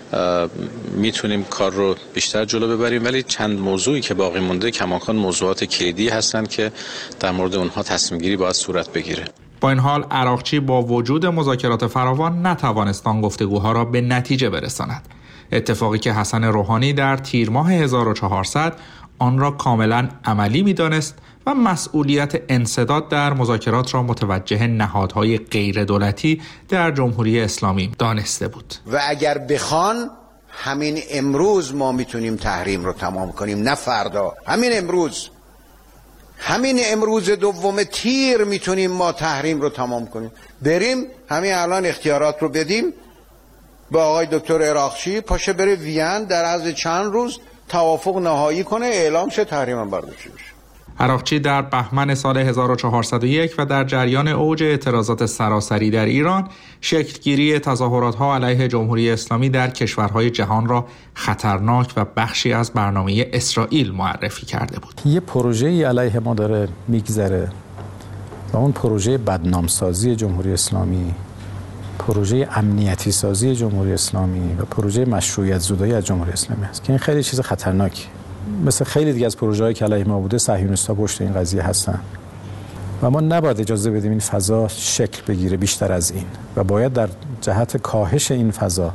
میتونیم کار رو بیشتر جلو ببریم، ولی چند موضوعی که باقی مونده کماکان موضوعات کلیدی هستند که در مورد اونها تصمیم گیری باید صورت بگیره. با این حال عراقچی با وجود مذاکرات فراوان نتوانست آن گفتگوها را به نتیجه برساند. اتفاقی که حسن روحانی در تیر ماه هزار و چهارصد آن را کاملا عملی می‌دانست و مسئولیت انسداد در مذاکرات را متوجه نهادهای غیر دولتی در جمهوری اسلامی دانسته بود. و اگر بخوان همین امروز ما میتونیم تحریم رو تمام کنیم، نه فردا، همین امروز، همین امروز دوم تیر میتونیم ما تحریم رو تمام کنیم. بریم همین الان اختیارات رو بدیم به آقای دکتر عراقچی، پاشه بره وین در عرض چند روز توافق نهایی کنه، اعلام شه، تحریم برداشته بشه. عراقچی در بهمن سال هزار و چهارصد و یک و در جریان اوج اعتراضات سراسری در ایران، شکلگیری تظاهرات‌ها علیه جمهوری اسلامی در کشورهای جهان را خطرناک و بخشی از برنامه اسرائیل معرفی کرده بود. یه پروژه‌ای علیه ما داره میگذره و اون پروژه بدنامسازی جمهوری اسلامی، پروژه امنیتی سازی جمهوری اسلامی و پروژه مشروعیت زدایی از جمهوری اسلامی است که این خیلی چیز خطرناکی. مثل خیلی دیگه از پروژه‌هایی که علیه ما بوده، صهیونیست‌ها پشت این قضیه هستن و ما نباید اجازه بدیم این فضا شکل بگیره بیشتر از این و باید در جهت کاهش این فضا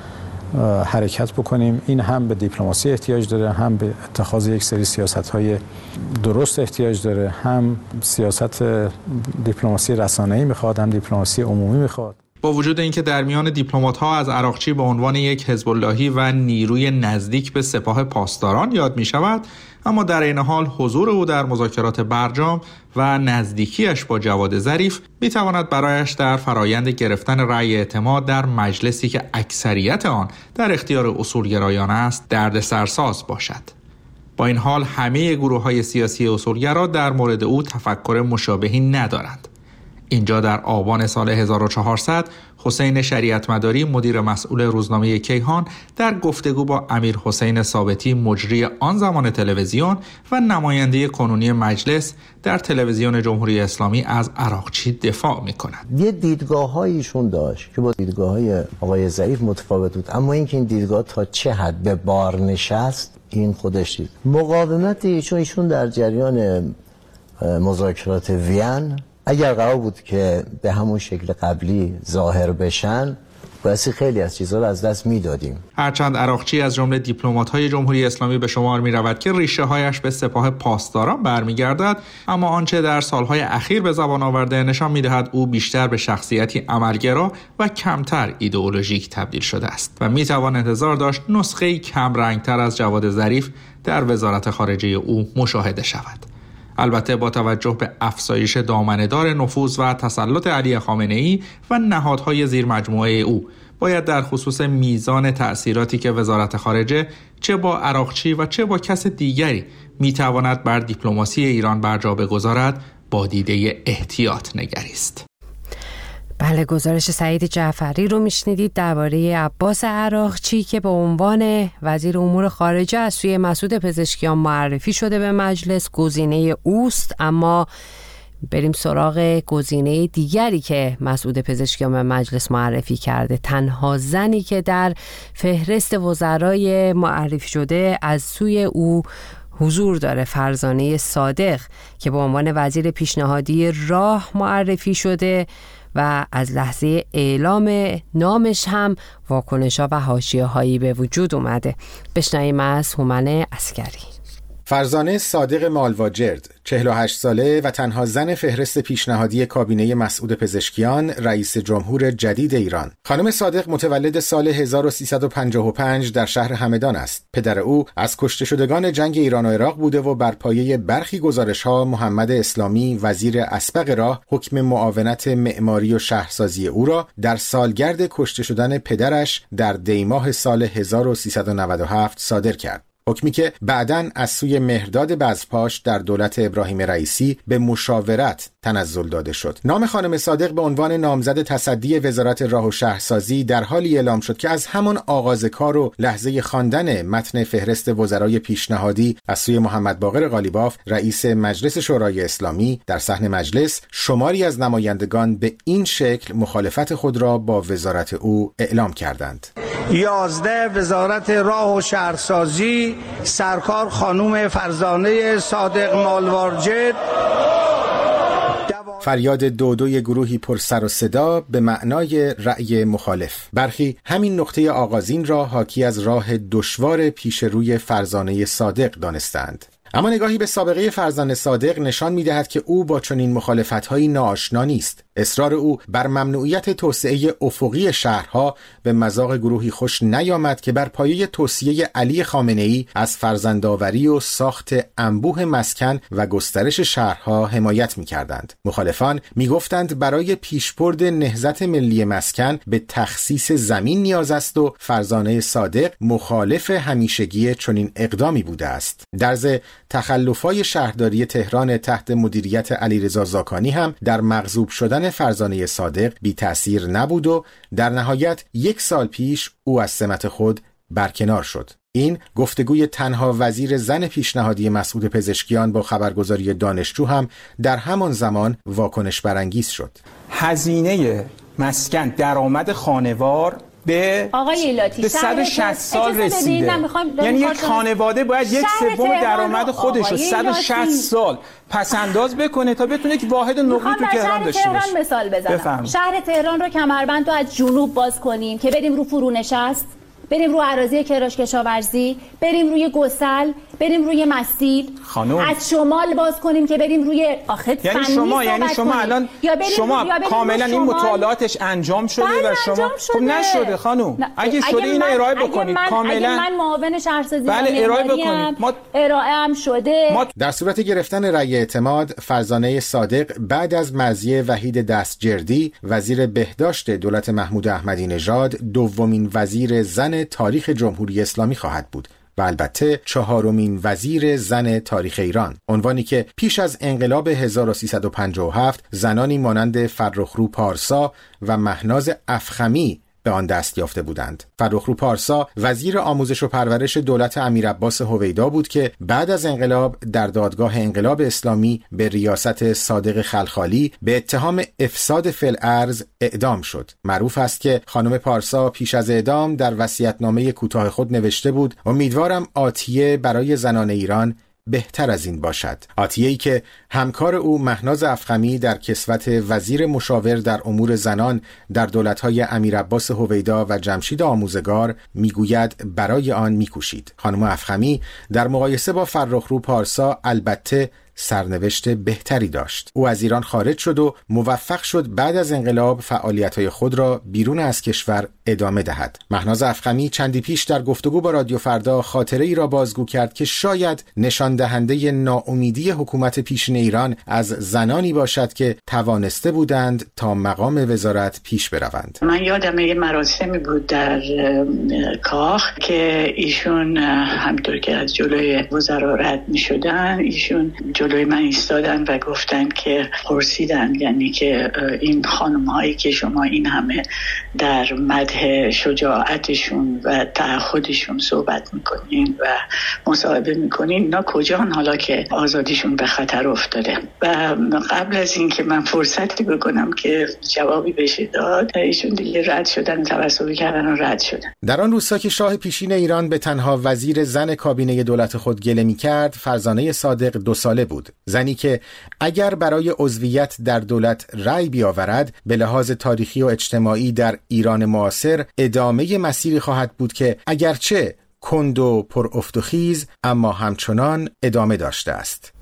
حرکت بکنیم. این هم به دیپلماسی احتیاج داره، هم به اتخاذ یک سری سیاست‌های درست احتیاج داره، هم سیاست دیپلماسی رسانه‌ای میخواد، هم دیپلماسی عمومی میخواد. با وجود اینکه در میان دیپلمات‌ها از عراقچی به عنوان یک حزب اللهی و نیروی نزدیک به سپاه پاسداران یاد می‌شود، اما در این حال حضور او در مذاکرات برجام و نزدیکیش با جواد ظریف می‌تواند برایش در فرایند گرفتن رأی اعتماد در مجلسی که اکثریت آن در اختیار اصولگرایان است دردسرساز باشد. با این حال همه گروه‌های سیاسی اصولگرا در مورد او تفکر مشابهی ندارند. اینجا در آبان سال هزار و چهارصد حسین شریعت مداری مدیر مسئول روزنامه کیهان در گفتگو با امیر حسین ثابتی مجری آن زمان تلویزیون و نماینده کنونی مجلس در تلویزیون جمهوری اسلامی از عراقچی دفاع می‌کند. یه دیدگاه‌هایشون داشت که با دیدگاه‌های آقای ظریف متفاوت بود، اما اینکه این دیدگاه تا چه حد به بار نشست این خودش دید. مقاومت ایشون ایشون در جریان مذاکرات وین اگر قرار بود که به همون شکل قبلی ظاهر بشن باعث خیلی از چیزها رو از دست میدادیم. هرچند عراقچی از جمله دیپلمات‌های جمهوری اسلامی به شمار می‌رود که ریشه‌هایش به سپاه پاسداران برمیگردد، اما آنچه در سالهای اخیر به زبان آورده نشان می‌دهد او بیشتر به شخصیتی عملگرا و کمتر ایدئولوژیک تبدیل شده است و می‌توان انتظار داشت نسخه‌ای کم رنگتر از جواد ظریف در وزارت خارجه او مشاهده شود. البته با توجه به افزایش دامنه‌دار نفوذ و تسلط علی خامنه‌ای و نهادهای زیر مجموعه او باید در خصوص میزان تأثیراتی که وزارت خارجه چه با عراقچی و چه با کس دیگری میتواند بر دیپلماسی ایران بر جا بگذارد با دیده احتیاط نگریست. بله، گزارش سعید جعفری رو میشنیدید درباره عباس عراقچی که به عنوان وزیر امور خارجه از سوی مسعود پزشکیان معرفی شده به مجلس. گزینه اوست، اما بریم سراغ گزینه دیگری که مسعود پزشکیان به مجلس معرفی کرده. تنها زنی که در فهرست وزرای معرفی شده از سوی او حضور داره فرزانه صادق که به عنوان وزیر پیشنهادی راه معرفی شده و از لحظه اعلام نامش هم واکنش‌ها و حاشیه‌هایی به وجود اومده. بشنویم از هومن عسکری. فرزانه صادق مالواجرد، چهل و هشت ساله و تنها زن فهرست پیشنهادی کابینه مسعود پزشکیان، رئیس جمهور جدید ایران. خانم صادق متولد سال هزار و سیصد و پنجاه و پنج در شهر همدان است. پدر او از کشته شدگان جنگ ایران و عراق بوده و بر پایه برخی گزارش‌ها محمد اسلامی وزیر اسبق راه حکم معاونت معماری و شهرسازی او را در سالگرد کشته شدن پدرش در دیماه سال هزار و سیصد و نود و هفت صادر کرد. حکمی که بعداً از سوی مهرداد بزپاش در دولت ابراهیم رئیسی به مشاورت تنزل داده شد. نام خانم صادق به عنوان نامزد تصدی وزارت راه و شهرسازی در حالی اعلام شد که از همان آغاز کار و لحظه خواندن متن فهرست وزرای پیشنهادی از سوی محمد باقر قالیباف رئیس مجلس شورای اسلامی در صحن مجلس، شماری از نمایندگان به این شکل مخالفت خود را با وزارت او اعلام کردند. یازده وزارت راه و شهرسازی، سرکار خانوم فرزانه صادق مالواجرد. فریاد دودوی گروهی پر سر و صدا به معنای رأی مخالف. برخی همین نقطه آغازین را حاکی از راه دشوار پیش روی فرزانه صادق دانستند. اما نگاهی به سابقه فرزانه صادق نشان می‌دهد که او با چنین مخالفت‌هایی ناآشنا نیست. اصرار او بر ممنوعیت توسعه افقی شهرها به مذاق گروهی خوش نیامد که بر پایه توصیه علی خامنه‌ای از فرزندآوری و ساخت انبوه مسکن و گسترش شهرها حمایت می‌کردند. مخالفان می‌گفتند برای پیشبرد نهضت ملی مسکن به تخصیص زمین نیاز است و فرزانه صادق مخالف همیشگی چنین اقدامی بوده است. در ضمن تخلف‌های شهرداری تهران تحت مدیریت علیرضا زاکانی هم در مغضوب شدن فرزانه صادق بی تأثیر نبود و در نهایت یک سال پیش او از سمت خود برکنار شد. این گفتگوی تنها وزیر زن پیشنهادی مسعود پزشکیان با خبرگزاری دانشجو هم در همان زمان واکنش برانگیز شد. هزینه مسکن، درآمد خانوار به آقای ایلاتی به صد و شصت سال رسیده. یعنی یک خانواده باید یک سوم درآمد خودش رو صد و شصت سال پس انداز بکنه تا بتونه یک واحد نقلی تو تهران داشته باشه. تهران مثال بزنم. بفهم. شهر تهران رو کمربند رو از جنوب باز کنیم که بریم رو فرونشست، بریم رو اراضی کراش کشاورزی، بریم روی گسل، بریم روی مسیل، خانم. از شمال باز کنیم که بریم روی آخه یعنی شما یعنی شما الان شما کاملا این مطالعاتش انجام شده و شما خب نشده خانم. اگه شده اینو ارائه بکنید کاملا. اگه من معاون شهرسازی بله ارائه بکنید. ما ارائه هم شده. ما در صورت گرفتن رأی اعتماد فرزانه صادق بعد از مرضیه وحید دستجردی وزیر بهداشت دولت محمود احمدی نژاد دومین وزیر زن تاریخ جمهوری اسلامی خواهد بود و البته چهارمین وزیر زن تاریخ ایران، عنوانی که پیش از انقلاب هزار و سیصد و پنجاه و هفت زنانی مانند فرخرو پارسا و مهناز افخمی به آن دست یافته بودند. فرخرو پارسا وزیر آموزش و پرورش دولت امیرعباس هویدا بود که بعد از انقلاب در دادگاه انقلاب اسلامی به ریاست صادق خلخالی به اتهام افساد فی الارض اعدام شد. معروف است که خانم پارسا پیش از اعدام در وصیت‌نامه کوتاه خود نوشته بود: امیدوارم آتیه برای زنان ایران بهتر از این باشد. آتیه‌ای که همکار او مهناز افخمی در کسوت وزیر مشاور در امور زنان در دولت‌های امیرعباس هویدا و جمشید آموزگار میگوید برای آن میکوشید. خانم افخمی در مقایسه با فرخرو پارسا البته سرنوشت بهتری داشت. او از ایران خارج شد و موفق شد بعد از انقلاب فعالیت‌های خود را بیرون از کشور ادامه دهد. مهناز افخمی چندی پیش در گفتگو با رادیو فردا خاطره ای را بازگو کرد که شاید نشان دهنده ناامیدی حکومت پیشین ایران از زنانی باشد که توانسته بودند تا مقام وزارت پیش بروند. من یادم یه مراسمی بود در کاخ که ایشون همطور که از جلوی وزرا رد می‌شدن، ایشون جلوی من ایستادن و گفتن که پرسیدن، یعنی که این خانم هایی که شما این همه در مدح شجاعتشون و تعهدشون صحبت میکنین و مصاحبه میکنین، اینا کجان حالا که آزادیشون به خطر افتاده؟ و قبل از این که من فرصتی بکنم که جوابی بشه داد، ایشون دیگه رد شدن، توسلی کردن و رد شدن. در آن روزها که شاه پیشین ایران به تنها وزیر زن کابینه دولت خود گله میکرد، فرزانه صادق دو ساله بود. زنی که اگر برای عضویت در دولت رأی بیاورد، به لحاظ تاریخی و اجتماعی در ایران معاصر ادامه مسیری خواهد بود که اگرچه کند و پر افت و خیز اما همچنان ادامه داشته است.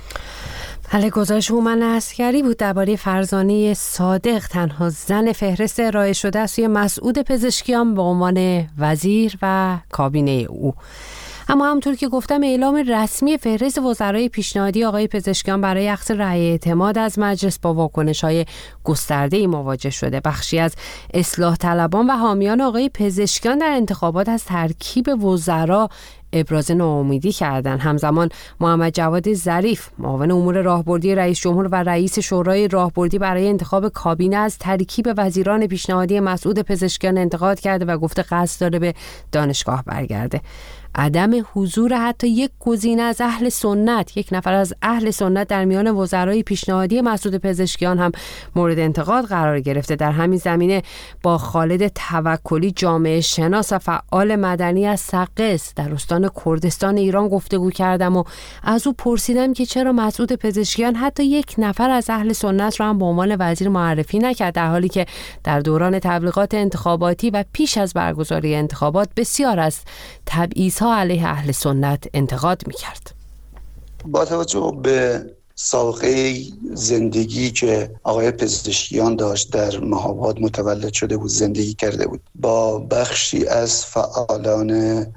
بله، گزارش هومن عسکری بود درباره فرزانه صادق، تنها زن فهرست ارائه شده است سوی مسعود پزشکیان به عنوان وزیر و کابینه او. اما همونطور که گفتم، اعلام رسمی فهرست وزرای پیشنهادی آقای پزشکیان برای اخذ رأی اعتماد از مجلس با واکنش‌های گسترده‌ای مواجه شده. بخشی از اصلاح طلبان و حامیان آقای پزشکیان در انتخابات از ترکیب وزرا ابراز ناامیدی کردند. همزمان محمد جواد ظریف، معاون امور راهبردی رئیس جمهور و رئیس شورای راهبردی برای انتخاب کابینه، از ترکیب وزیران پیشنهادی مسعود پزشکیان انتقاد کرده و گفته قصد داره به دانشگاه برگرده. عدم حضور حتی یک گزینه از اهل سنت، یک نفر از اهل سنت در میان وزرای پیشنهادی مسعود پزشکیان هم مورد انتقاد قرار گرفته. در همین زمینه با خالد توکلی، جامعه شناس و فعال مدنی از سقز در استان کردستان ایران گفتگو کردم و از او پرسیدم که چرا مسعود پزشکیان حتی یک نفر از اهل سنت را هم به عنوان وزیر معرفی نکرد، در حالی که در دوران تبلیغات انتخاباتی و پیش از برگزاری انتخابات بسیار از تبعیض‌ها علیه اهل سنت انتقاد می‌کرد. با توجه به سابقه زندگی که آقای پزشکیان داشت، در مهاباد متولد شده بود، زندگی کرده بود، با بخشی از فعالان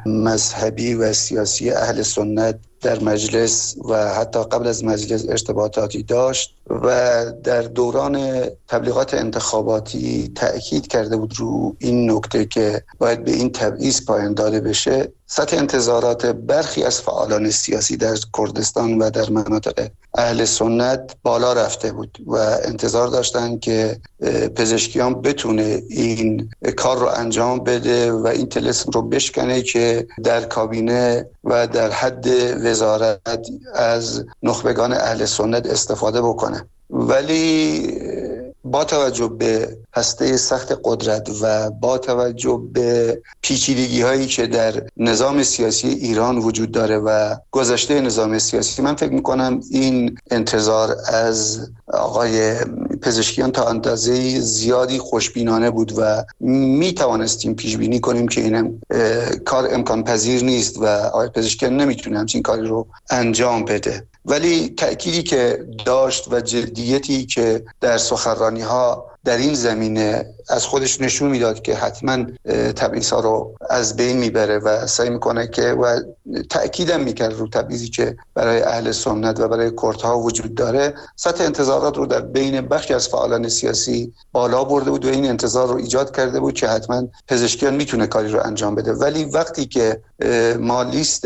مذهبی و سیاسی اهل سنت در مجلس و حتی قبل از مجلس ارتباطاتی داشت و در دوران تبلیغات انتخاباتی تأکید کرده بود رو این نکته که باید به این تبعیض پایان داده بشه. سطح انتظارات برخی از فعالان سیاسی در کردستان و در مناطق اهل سنت بالا رفته بود و انتظار داشتن که پزشکیان بتونه این کار رو انجام بده و این طلسم رو بشکنه که در کابینه و در حد وزارت از نخبگان اهل سنت استفاده بکنه. ولی با توجه به هسته سخت قدرت و با توجه به پیچیدگی هایی که در نظام سیاسی ایران وجود داره و گذشته نظام سیاسی، من فکر میکنم این انتظار از آقای پزشکیان تا اندازه زیادی خوشبینانه بود و می توانستیم پیش بینی کنیم که این کار امکان پذیر نیست و آقای پزشکیان نمیتونه همچین کاری رو انجام بده. ولی تأکیدی که داشت و جدیتی که در سخنرانی ها در این زمینه از خودش نشون میداد که حتما تبعیض‌ها رو از بین میبره و سعی میکنه که و تأکیدم میکرد رو تبعیضی که برای اهل سنت و برای کردها وجود داره، سطح انتظارات رو در بین بخشی از فعالان سیاسی بالا برده بود و این انتظار رو ایجاد کرده بود که حتما پزشکیان میتونه کاری رو انجام بده. ولی وقتی که ما لیست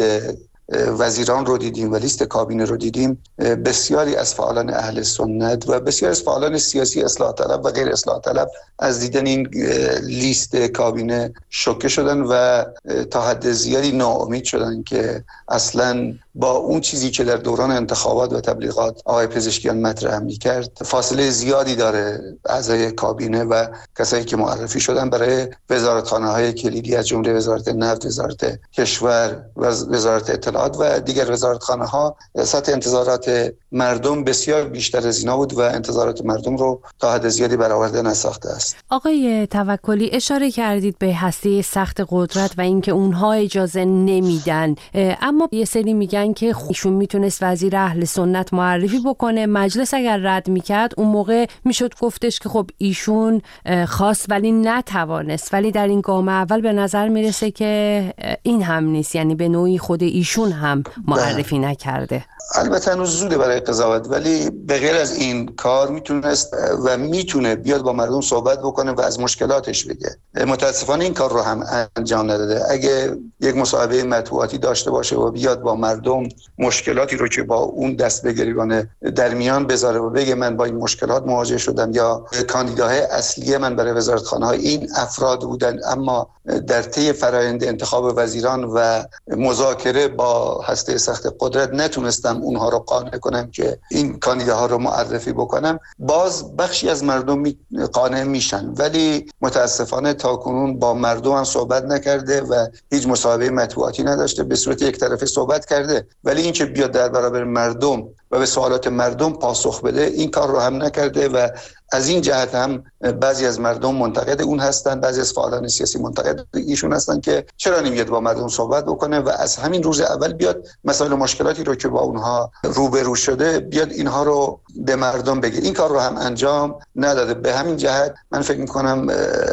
وزیران رو دیدیم و لیست کابینه رو دیدیم، بسیاری از فعالان اهل سنت و بسیاری از فعالان سیاسی اصلاح طلب و غیر اصلاح طلب از دیدن این لیست کابینه شوکه شدن و تا حد زیادی ناامید شدن که اصلاً با اون چیزی که در دوران انتخابات و تبلیغات آقای پزشکیان مطرح می‌کرد فاصله زیادی داره اعضای کابینه و کسایی که معرفی شدن برای وزارتخانه‌های کلیدی از جمله وزارت نفت، وزارت کشور و وزارت اطلاعات و دیگر وزارتخانه‌ها. سطح انتظارات مردم بسیار بیشتر از اینا بود و انتظارات مردم رو تا حد زیادی برآورده نساخته است. آقای توکلی اشاره کردید به هسته سخت قدرت و اینکه اونها اجازه نمیدن، اما یه سری میگن که ایشون میتونست وزیر اهل سنت معرفی بکنه، مجلس اگر رد میکرد اون موقع میشد گفتش که خب ایشون خواست ولی نتوانست. ولی در این گام اول به نظر میرسه که این هم نیست، یعنی به نوعی خود ایشون هم معرفی نکرده. البته هنوز زوده برای قضاوت، ولی به غیر از این کار میتونست و میتونه بیاد با مردم صحبت بکنه و از مشکلاتش بگه. متاسفانه این کار رو هم انجام نداده. اگه یک مصاحبه مطبوعاتی داشته باشه و بیاد با مردم مشکلاتی رو که با اون دست به گریبان در میان بذاره و بگه من با این مشکلات مواجه شدم یا کاندیداهای اصلی من برای وزارتخانه‌ها این افراد بودن، اما در طی فرآیند انتخاب وزیران و مذاکره با هسته سخت قدرت نتونستم اونها رو قانع کنم که این کاندیداها رو معرفی بکنم، باز بخشی از مردم قانع میشن. ولی متاسفانه تاکنون با مردم هم صحبت نکرده و هیچ مصاحبه مطبوعاتی نداشته، به صورت یک طرفه صحبت کرده، ولی این که بیاد در برابر مردم و به سوالات مردم پاسخ بده این کار رو هم نکرده و از این جهت هم بعضی از مردم منتقد اون هستن، بعضی از فعالان سیاسی منتقد ایشون هستن که چرا نمیاد با مردم صحبت بکنه و از همین روز اول بیاد مسائل مشکلاتی رو که با اونها روبرو شده بیاد اینها رو به مردم بگه. این کار رو هم انجام نداده. به همین جهت من فکر میکنم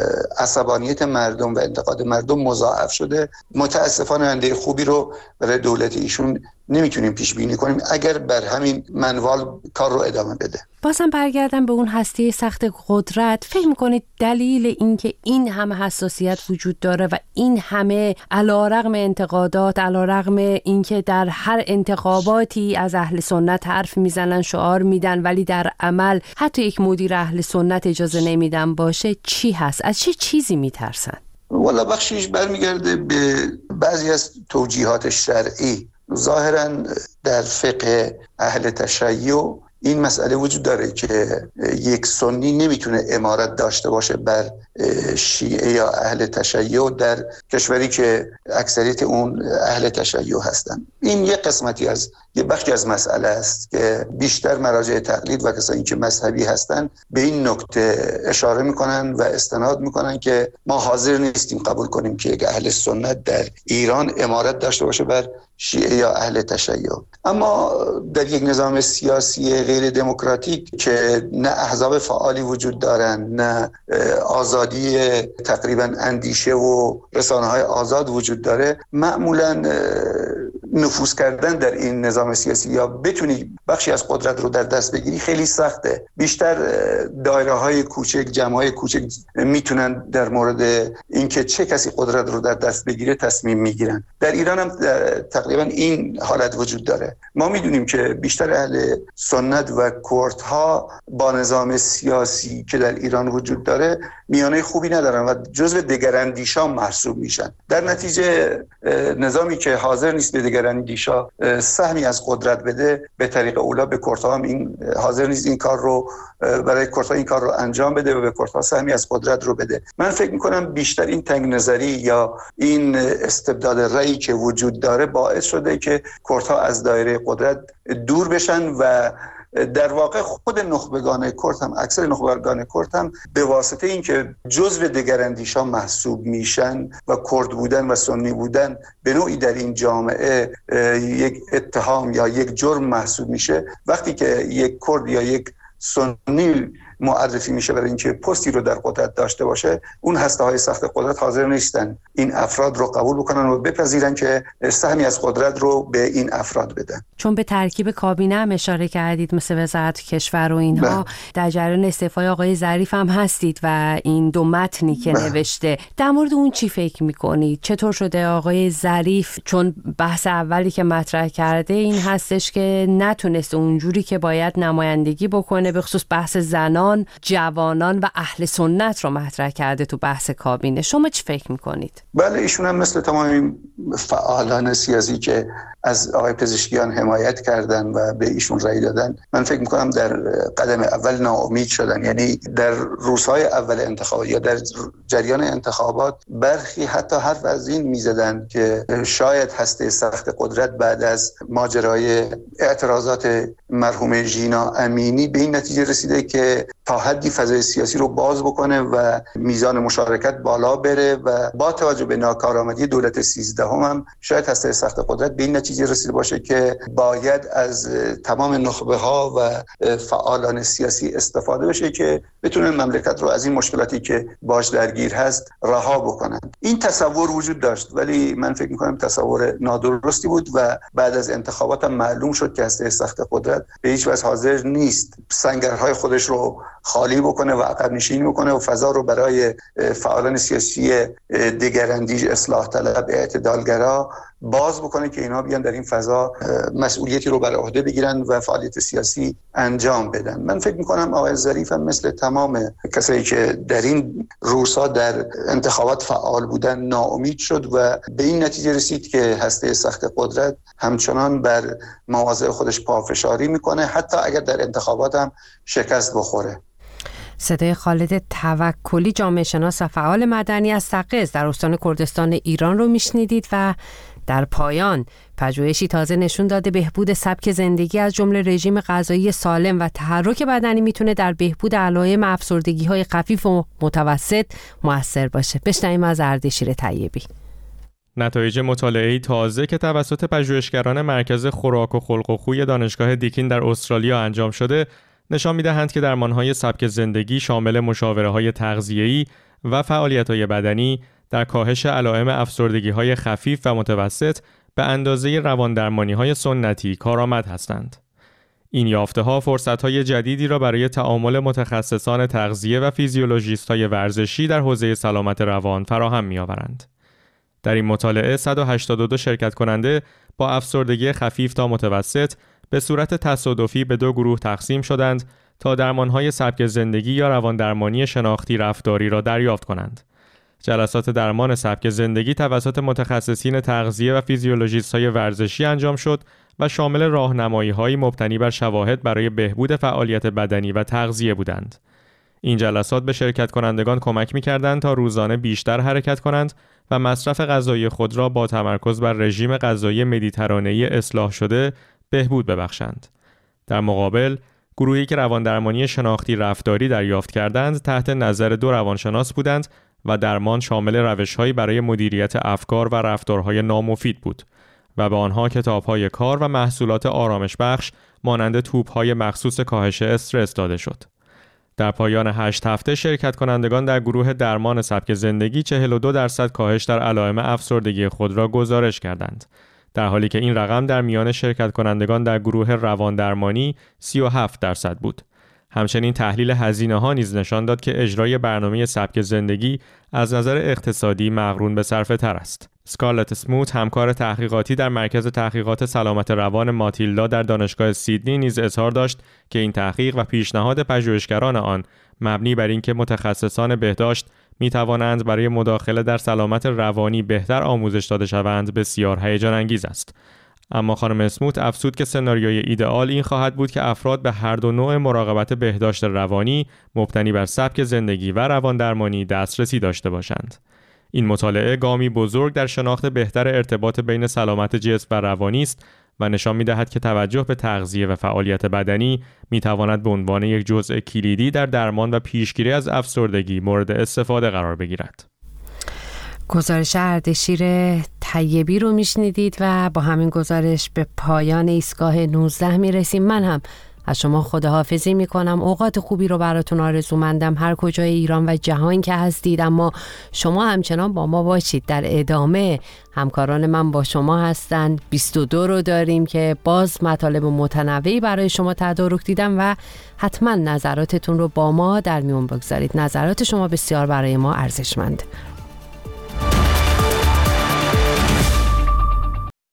عصبانیت مردم و انتقاد مردم مضاعف شده. متاسفانه آینده خوبی رو برای دولت ایشون نمیتونیم پیش بینی کنیم اگر بر همین منوال کار رو ادامه بده. بازم برگردم به اون هسته سخت قدرت، فکر میکنید دلیل این که این همه حساسیت وجود داره و این همه علیرغم انتقادات، علیرغم این که در هر انتخاباتی از اهل سنت حرف میزنن، شعار میدن، ولی در عمل حتی یک مدیر اهل سنت اجازه نمیدن باشه، چی هست؟ از چه چی چیزی میترسن؟ والا بخشیش برمیگرده به بعضی از توجیهات شرعی. ظاهراً در فقه اهل تشیع این مسئله وجود داره که یک سنی نمیتونه امارت داشته باشه بر شیعه یا اهل تشیع در کشوری که اکثریت اون اهل تشیع هستن. این یک قسمتی از یه بخشی از مسئله است که بیشتر مراجع تقلید و کسانی که مذهبی هستن به این نکته اشاره میکنن و استناد میکنن که ما حاضر نیستیم قبول کنیم که یک اهل سنت در ایران امارت داشته باشه بر شیعه یا اهل تشیع. اما در یک نظام سیاسی غیر دموکراتیک که نه احزاب فعالی وجود دارن، نه آزادی تقریبا اندیشه و رسانه‌های آزاد وجود داره، معمولاً نفوذ کردن در این نظام سیاسی یا بتونی بخشی از قدرت رو در دست بگیری خیلی سخته. بیشتر دایره‌های کوچک، جمع‌های کوچک میتونن در مورد اینکه چه کسی قدرت رو در دست بگیره تصمیم میگیرن. در ایران هم تقریبا این حالت وجود داره. ما میدونیم که بیشتر اهل سنت و کردها با نظام سیاسی که در ایران وجود داره میانه خوبی ندارن و جزو دگراندیشان محسوب میشن. در نتیجه نظامی که حاضر نیست به دگر دگراندیشا سهمی از قدرت بده، به طریق اولا به کورتا هم این حاضر نیست این کار رو برای کورتا این کار رو انجام بده و به کورتا سهمی از قدرت رو بده. من فکر میکنم بیشتر این تنگ نظری یا این استبداد رأیی که وجود داره باعث شده که کورتا از دایره قدرت دور بشن و در واقع خود نخبگان کرد هم اکثر نخبگان کرد هم به واسطه اینکه جزو دگراندیشا محسوب میشن و کرد بودن و سنی بودن به نوعی در این جامعه یک اتهام یا یک جرم محسوب میشه، وقتی که یک کرد یا یک سنی معرفی میشه برای اینکه پستی رو در قدرت داشته باشه، اون هسته های سخت قدرت حاضر نیستن این افراد رو قبول بکنن و بپذیرن که سهمی از قدرت رو به این افراد بدن. چون به ترکیب کابینه هم اشاره کردید مثل وزارت کشور و اینها، در جریان استعفای آقای ظریف هم هستید و این دو متنی که بله. نوشته، در مورد اون چی فکر میکنید؟ چطور شده آقای ظریف، چون بحث اولی که مطرح کرده این هستش که نتونست اونجوری که باید نمایندگی بکنه، به خصوص بحث زنان، جوانان و اهل سنت رو مطرح کرده تو بحث کابینه. شما چی فکر میکنید؟ بله، ایشون هم مثل تمام فعالان سیاسی که از آقای پزشکیان حمایت کردن و به ایشون رأی دادن، من فکر میکنم در قدم اول ناامید شدن. یعنی در روزهای اول انتخابات یا در جریان انتخابات برخی حتی حرف از این میزدن که شاید هسته سخت قدرت بعد از ماجرای اعتراضات مرحوم ژینا امینی به این نتیجه رسیده که تا حدی فضای سیاسی رو باز بکنه و میزان مشارکت بالا بره و با توجه به ناکارآمدی دولت سیزدهم هم شاید هسته سخت قدرت به این نتیجه رسیده باشه که باید از تمام نخبه ها و فعالان سیاسی استفاده بشه که بتونن مملکت رو از این مشکلاتی که باش درگیر هست رها بکنن. این تصور وجود داشت، ولی من فکر می‌کنم تصور نادرستی بود و بعد از انتخابات هم معلوم شد که هسته سخت قدرت به هیچ وجه حاضر نیست سنگرهای خودش رو خالی بکنه و عقب نشینی بکنه و فضا رو برای فعالان سیاسی دگراندیش، اصلاح طلب، اعتدالگرا باز بکنه که اینا بیان در این فضا مسئولیتی رو بر عهده بگیرن و فعالیت سیاسی انجام بدن. من فکر میکنم آقای ظریف هم مثل تمام کسایی که در این روزها در انتخابات فعال بودن ناامید شد و به این نتیجه رسید که هسته سخت قدرت همچنان بر مواضع خودش پافشاری میکنه، حتی اگر در انتخابات هم شکست بخوره. صدای خالد توکلی، جامعه شناس و فعال مدنی از تقز در استان کردستان ایران رو میشنیدید. و در پایان پژوهشی تازه نشون داده بهبود سبک زندگی از جمله رژیم غذایی سالم و تحرک بدنی میتونه در بهبود علائم افسردگی‌های خفیف و متوسط مؤثر باشه. بشنویم از اردشیر طیبی. نتایج مطالعه‌ای تازه که توسط پژوهشگران مرکز خوراک و خلق و خوی دانشگاه دیکین در استرالیا انجام شده نشان می‌دهند که درمان‌های سبک زندگی شامل مشاوره‌های تغذیه‌ای و فعالیت‌های بدنی در کاهش علائم افسردگی‌های خفیف و متوسط به اندازه رواندرمانی‌های سنتی کارآمد هستند. این یافته‌ها فرصت‌های جدیدی را برای تعامل متخصصان تغذیه و فیزیولوژیست‌های ورزشی در حوزه سلامت روان فراهم می‌آورند. در این مطالعه صد و هشتاد و دو شرکت کننده با افسردگی خفیف تا متوسط به صورت تصادفی به دو گروه تقسیم شدند تا درمان‌های سبک زندگی یا رواندرمانی شناختی رفتاری را دریافت کنند. جلسات درمان سبک زندگی توسط متخصصین تغذیه و فیزیولوژیست‌های ورزشی انجام شد و شامل راهنمایی‌های مبتنی بر شواهد برای بهبود فعالیت بدنی و تغذیه بودند. این جلسات به شرکت کنندگان کمک می‌کردند تا روزانه بیشتر حرکت کنند و مصرف غذایی خود را با تمرکز بر رژیم غذایی مدیترانه‌ای اصلاح شده بهبود ببخشند. در مقابل، گروهی که رواندرمانی شناختی رفتاری دریافت کردند تحت نظر دو روانشناس بودند و درمان شامل روش‌هایی برای مدیریت افکار و رفتارهای نامفید بود و به آنها کتاب‌های کار و محصولات آرامش بخش مانند توپ‌های مخصوص کاهش استرس داده شد. در پایان هشت هفته شرکت کنندگان در گروه درمان سبک زندگی چهل و دو درصد کاهش در علائم افسردگی خود را گزارش کردند، در حالی که این رقم در میان شرکت کنندگان در گروه رواندرمانی سی و هفت درصد بود. همچنین تحلیل هزینه‌ها نیز نشان داد که اجرای برنامه سبک زندگی از نظر اقتصادی مقرون به صرفه تر است. اسکارلت اسموت، همکار تحقیقاتی در مرکز تحقیقات سلامت روان ماتیلدا در دانشگاه سیدنی، نیز اظهار داشت که این تحقیق و پیشنهاد پژوهشگران آن مبنی بر اینکه متخصصان بهداشت می توانند برای مداخله در سلامت روانی بهتر آموزش داده شوند بسیار هیجان انگیز است. اما خانم اسموت افزود که سناریوی ایدئال این خواهد بود که افراد به هر دو نوع مراقبت بهداشت روانی مبتنی بر سبک زندگی و روان درمانی دسترسی داشته باشند. این مطالعه گامی بزرگ در شناخت بهتر ارتباط بین سلامت جسم و روانی است و نشان می‌دهد که توجه به تغذیه و فعالیت بدنی می‌تواند به عنوان یک جزء کلیدی در درمان و پیشگیری از افسردگی مورد استفاده قرار بگیرد. گزارش اردشیر طیبی رو میشنیدید و با همین گزارش به پایان ایستگاه نوزده میرسیم. من هم از شما خداحافظی میکنم. اوقات خوبی رو براتون آرزومندم هر کجای ایران و جهان که هستید، اما شما همچنان با ما باشید. در ادامه همکاران من با شما هستن. بیست و دو رو داریم که باز مطالب متنوعی برای شما تدارک دیدم و حتما نظراتتون رو با ما در میون بگذارید. نظرات شما بسیار برای ما ارزشمنده.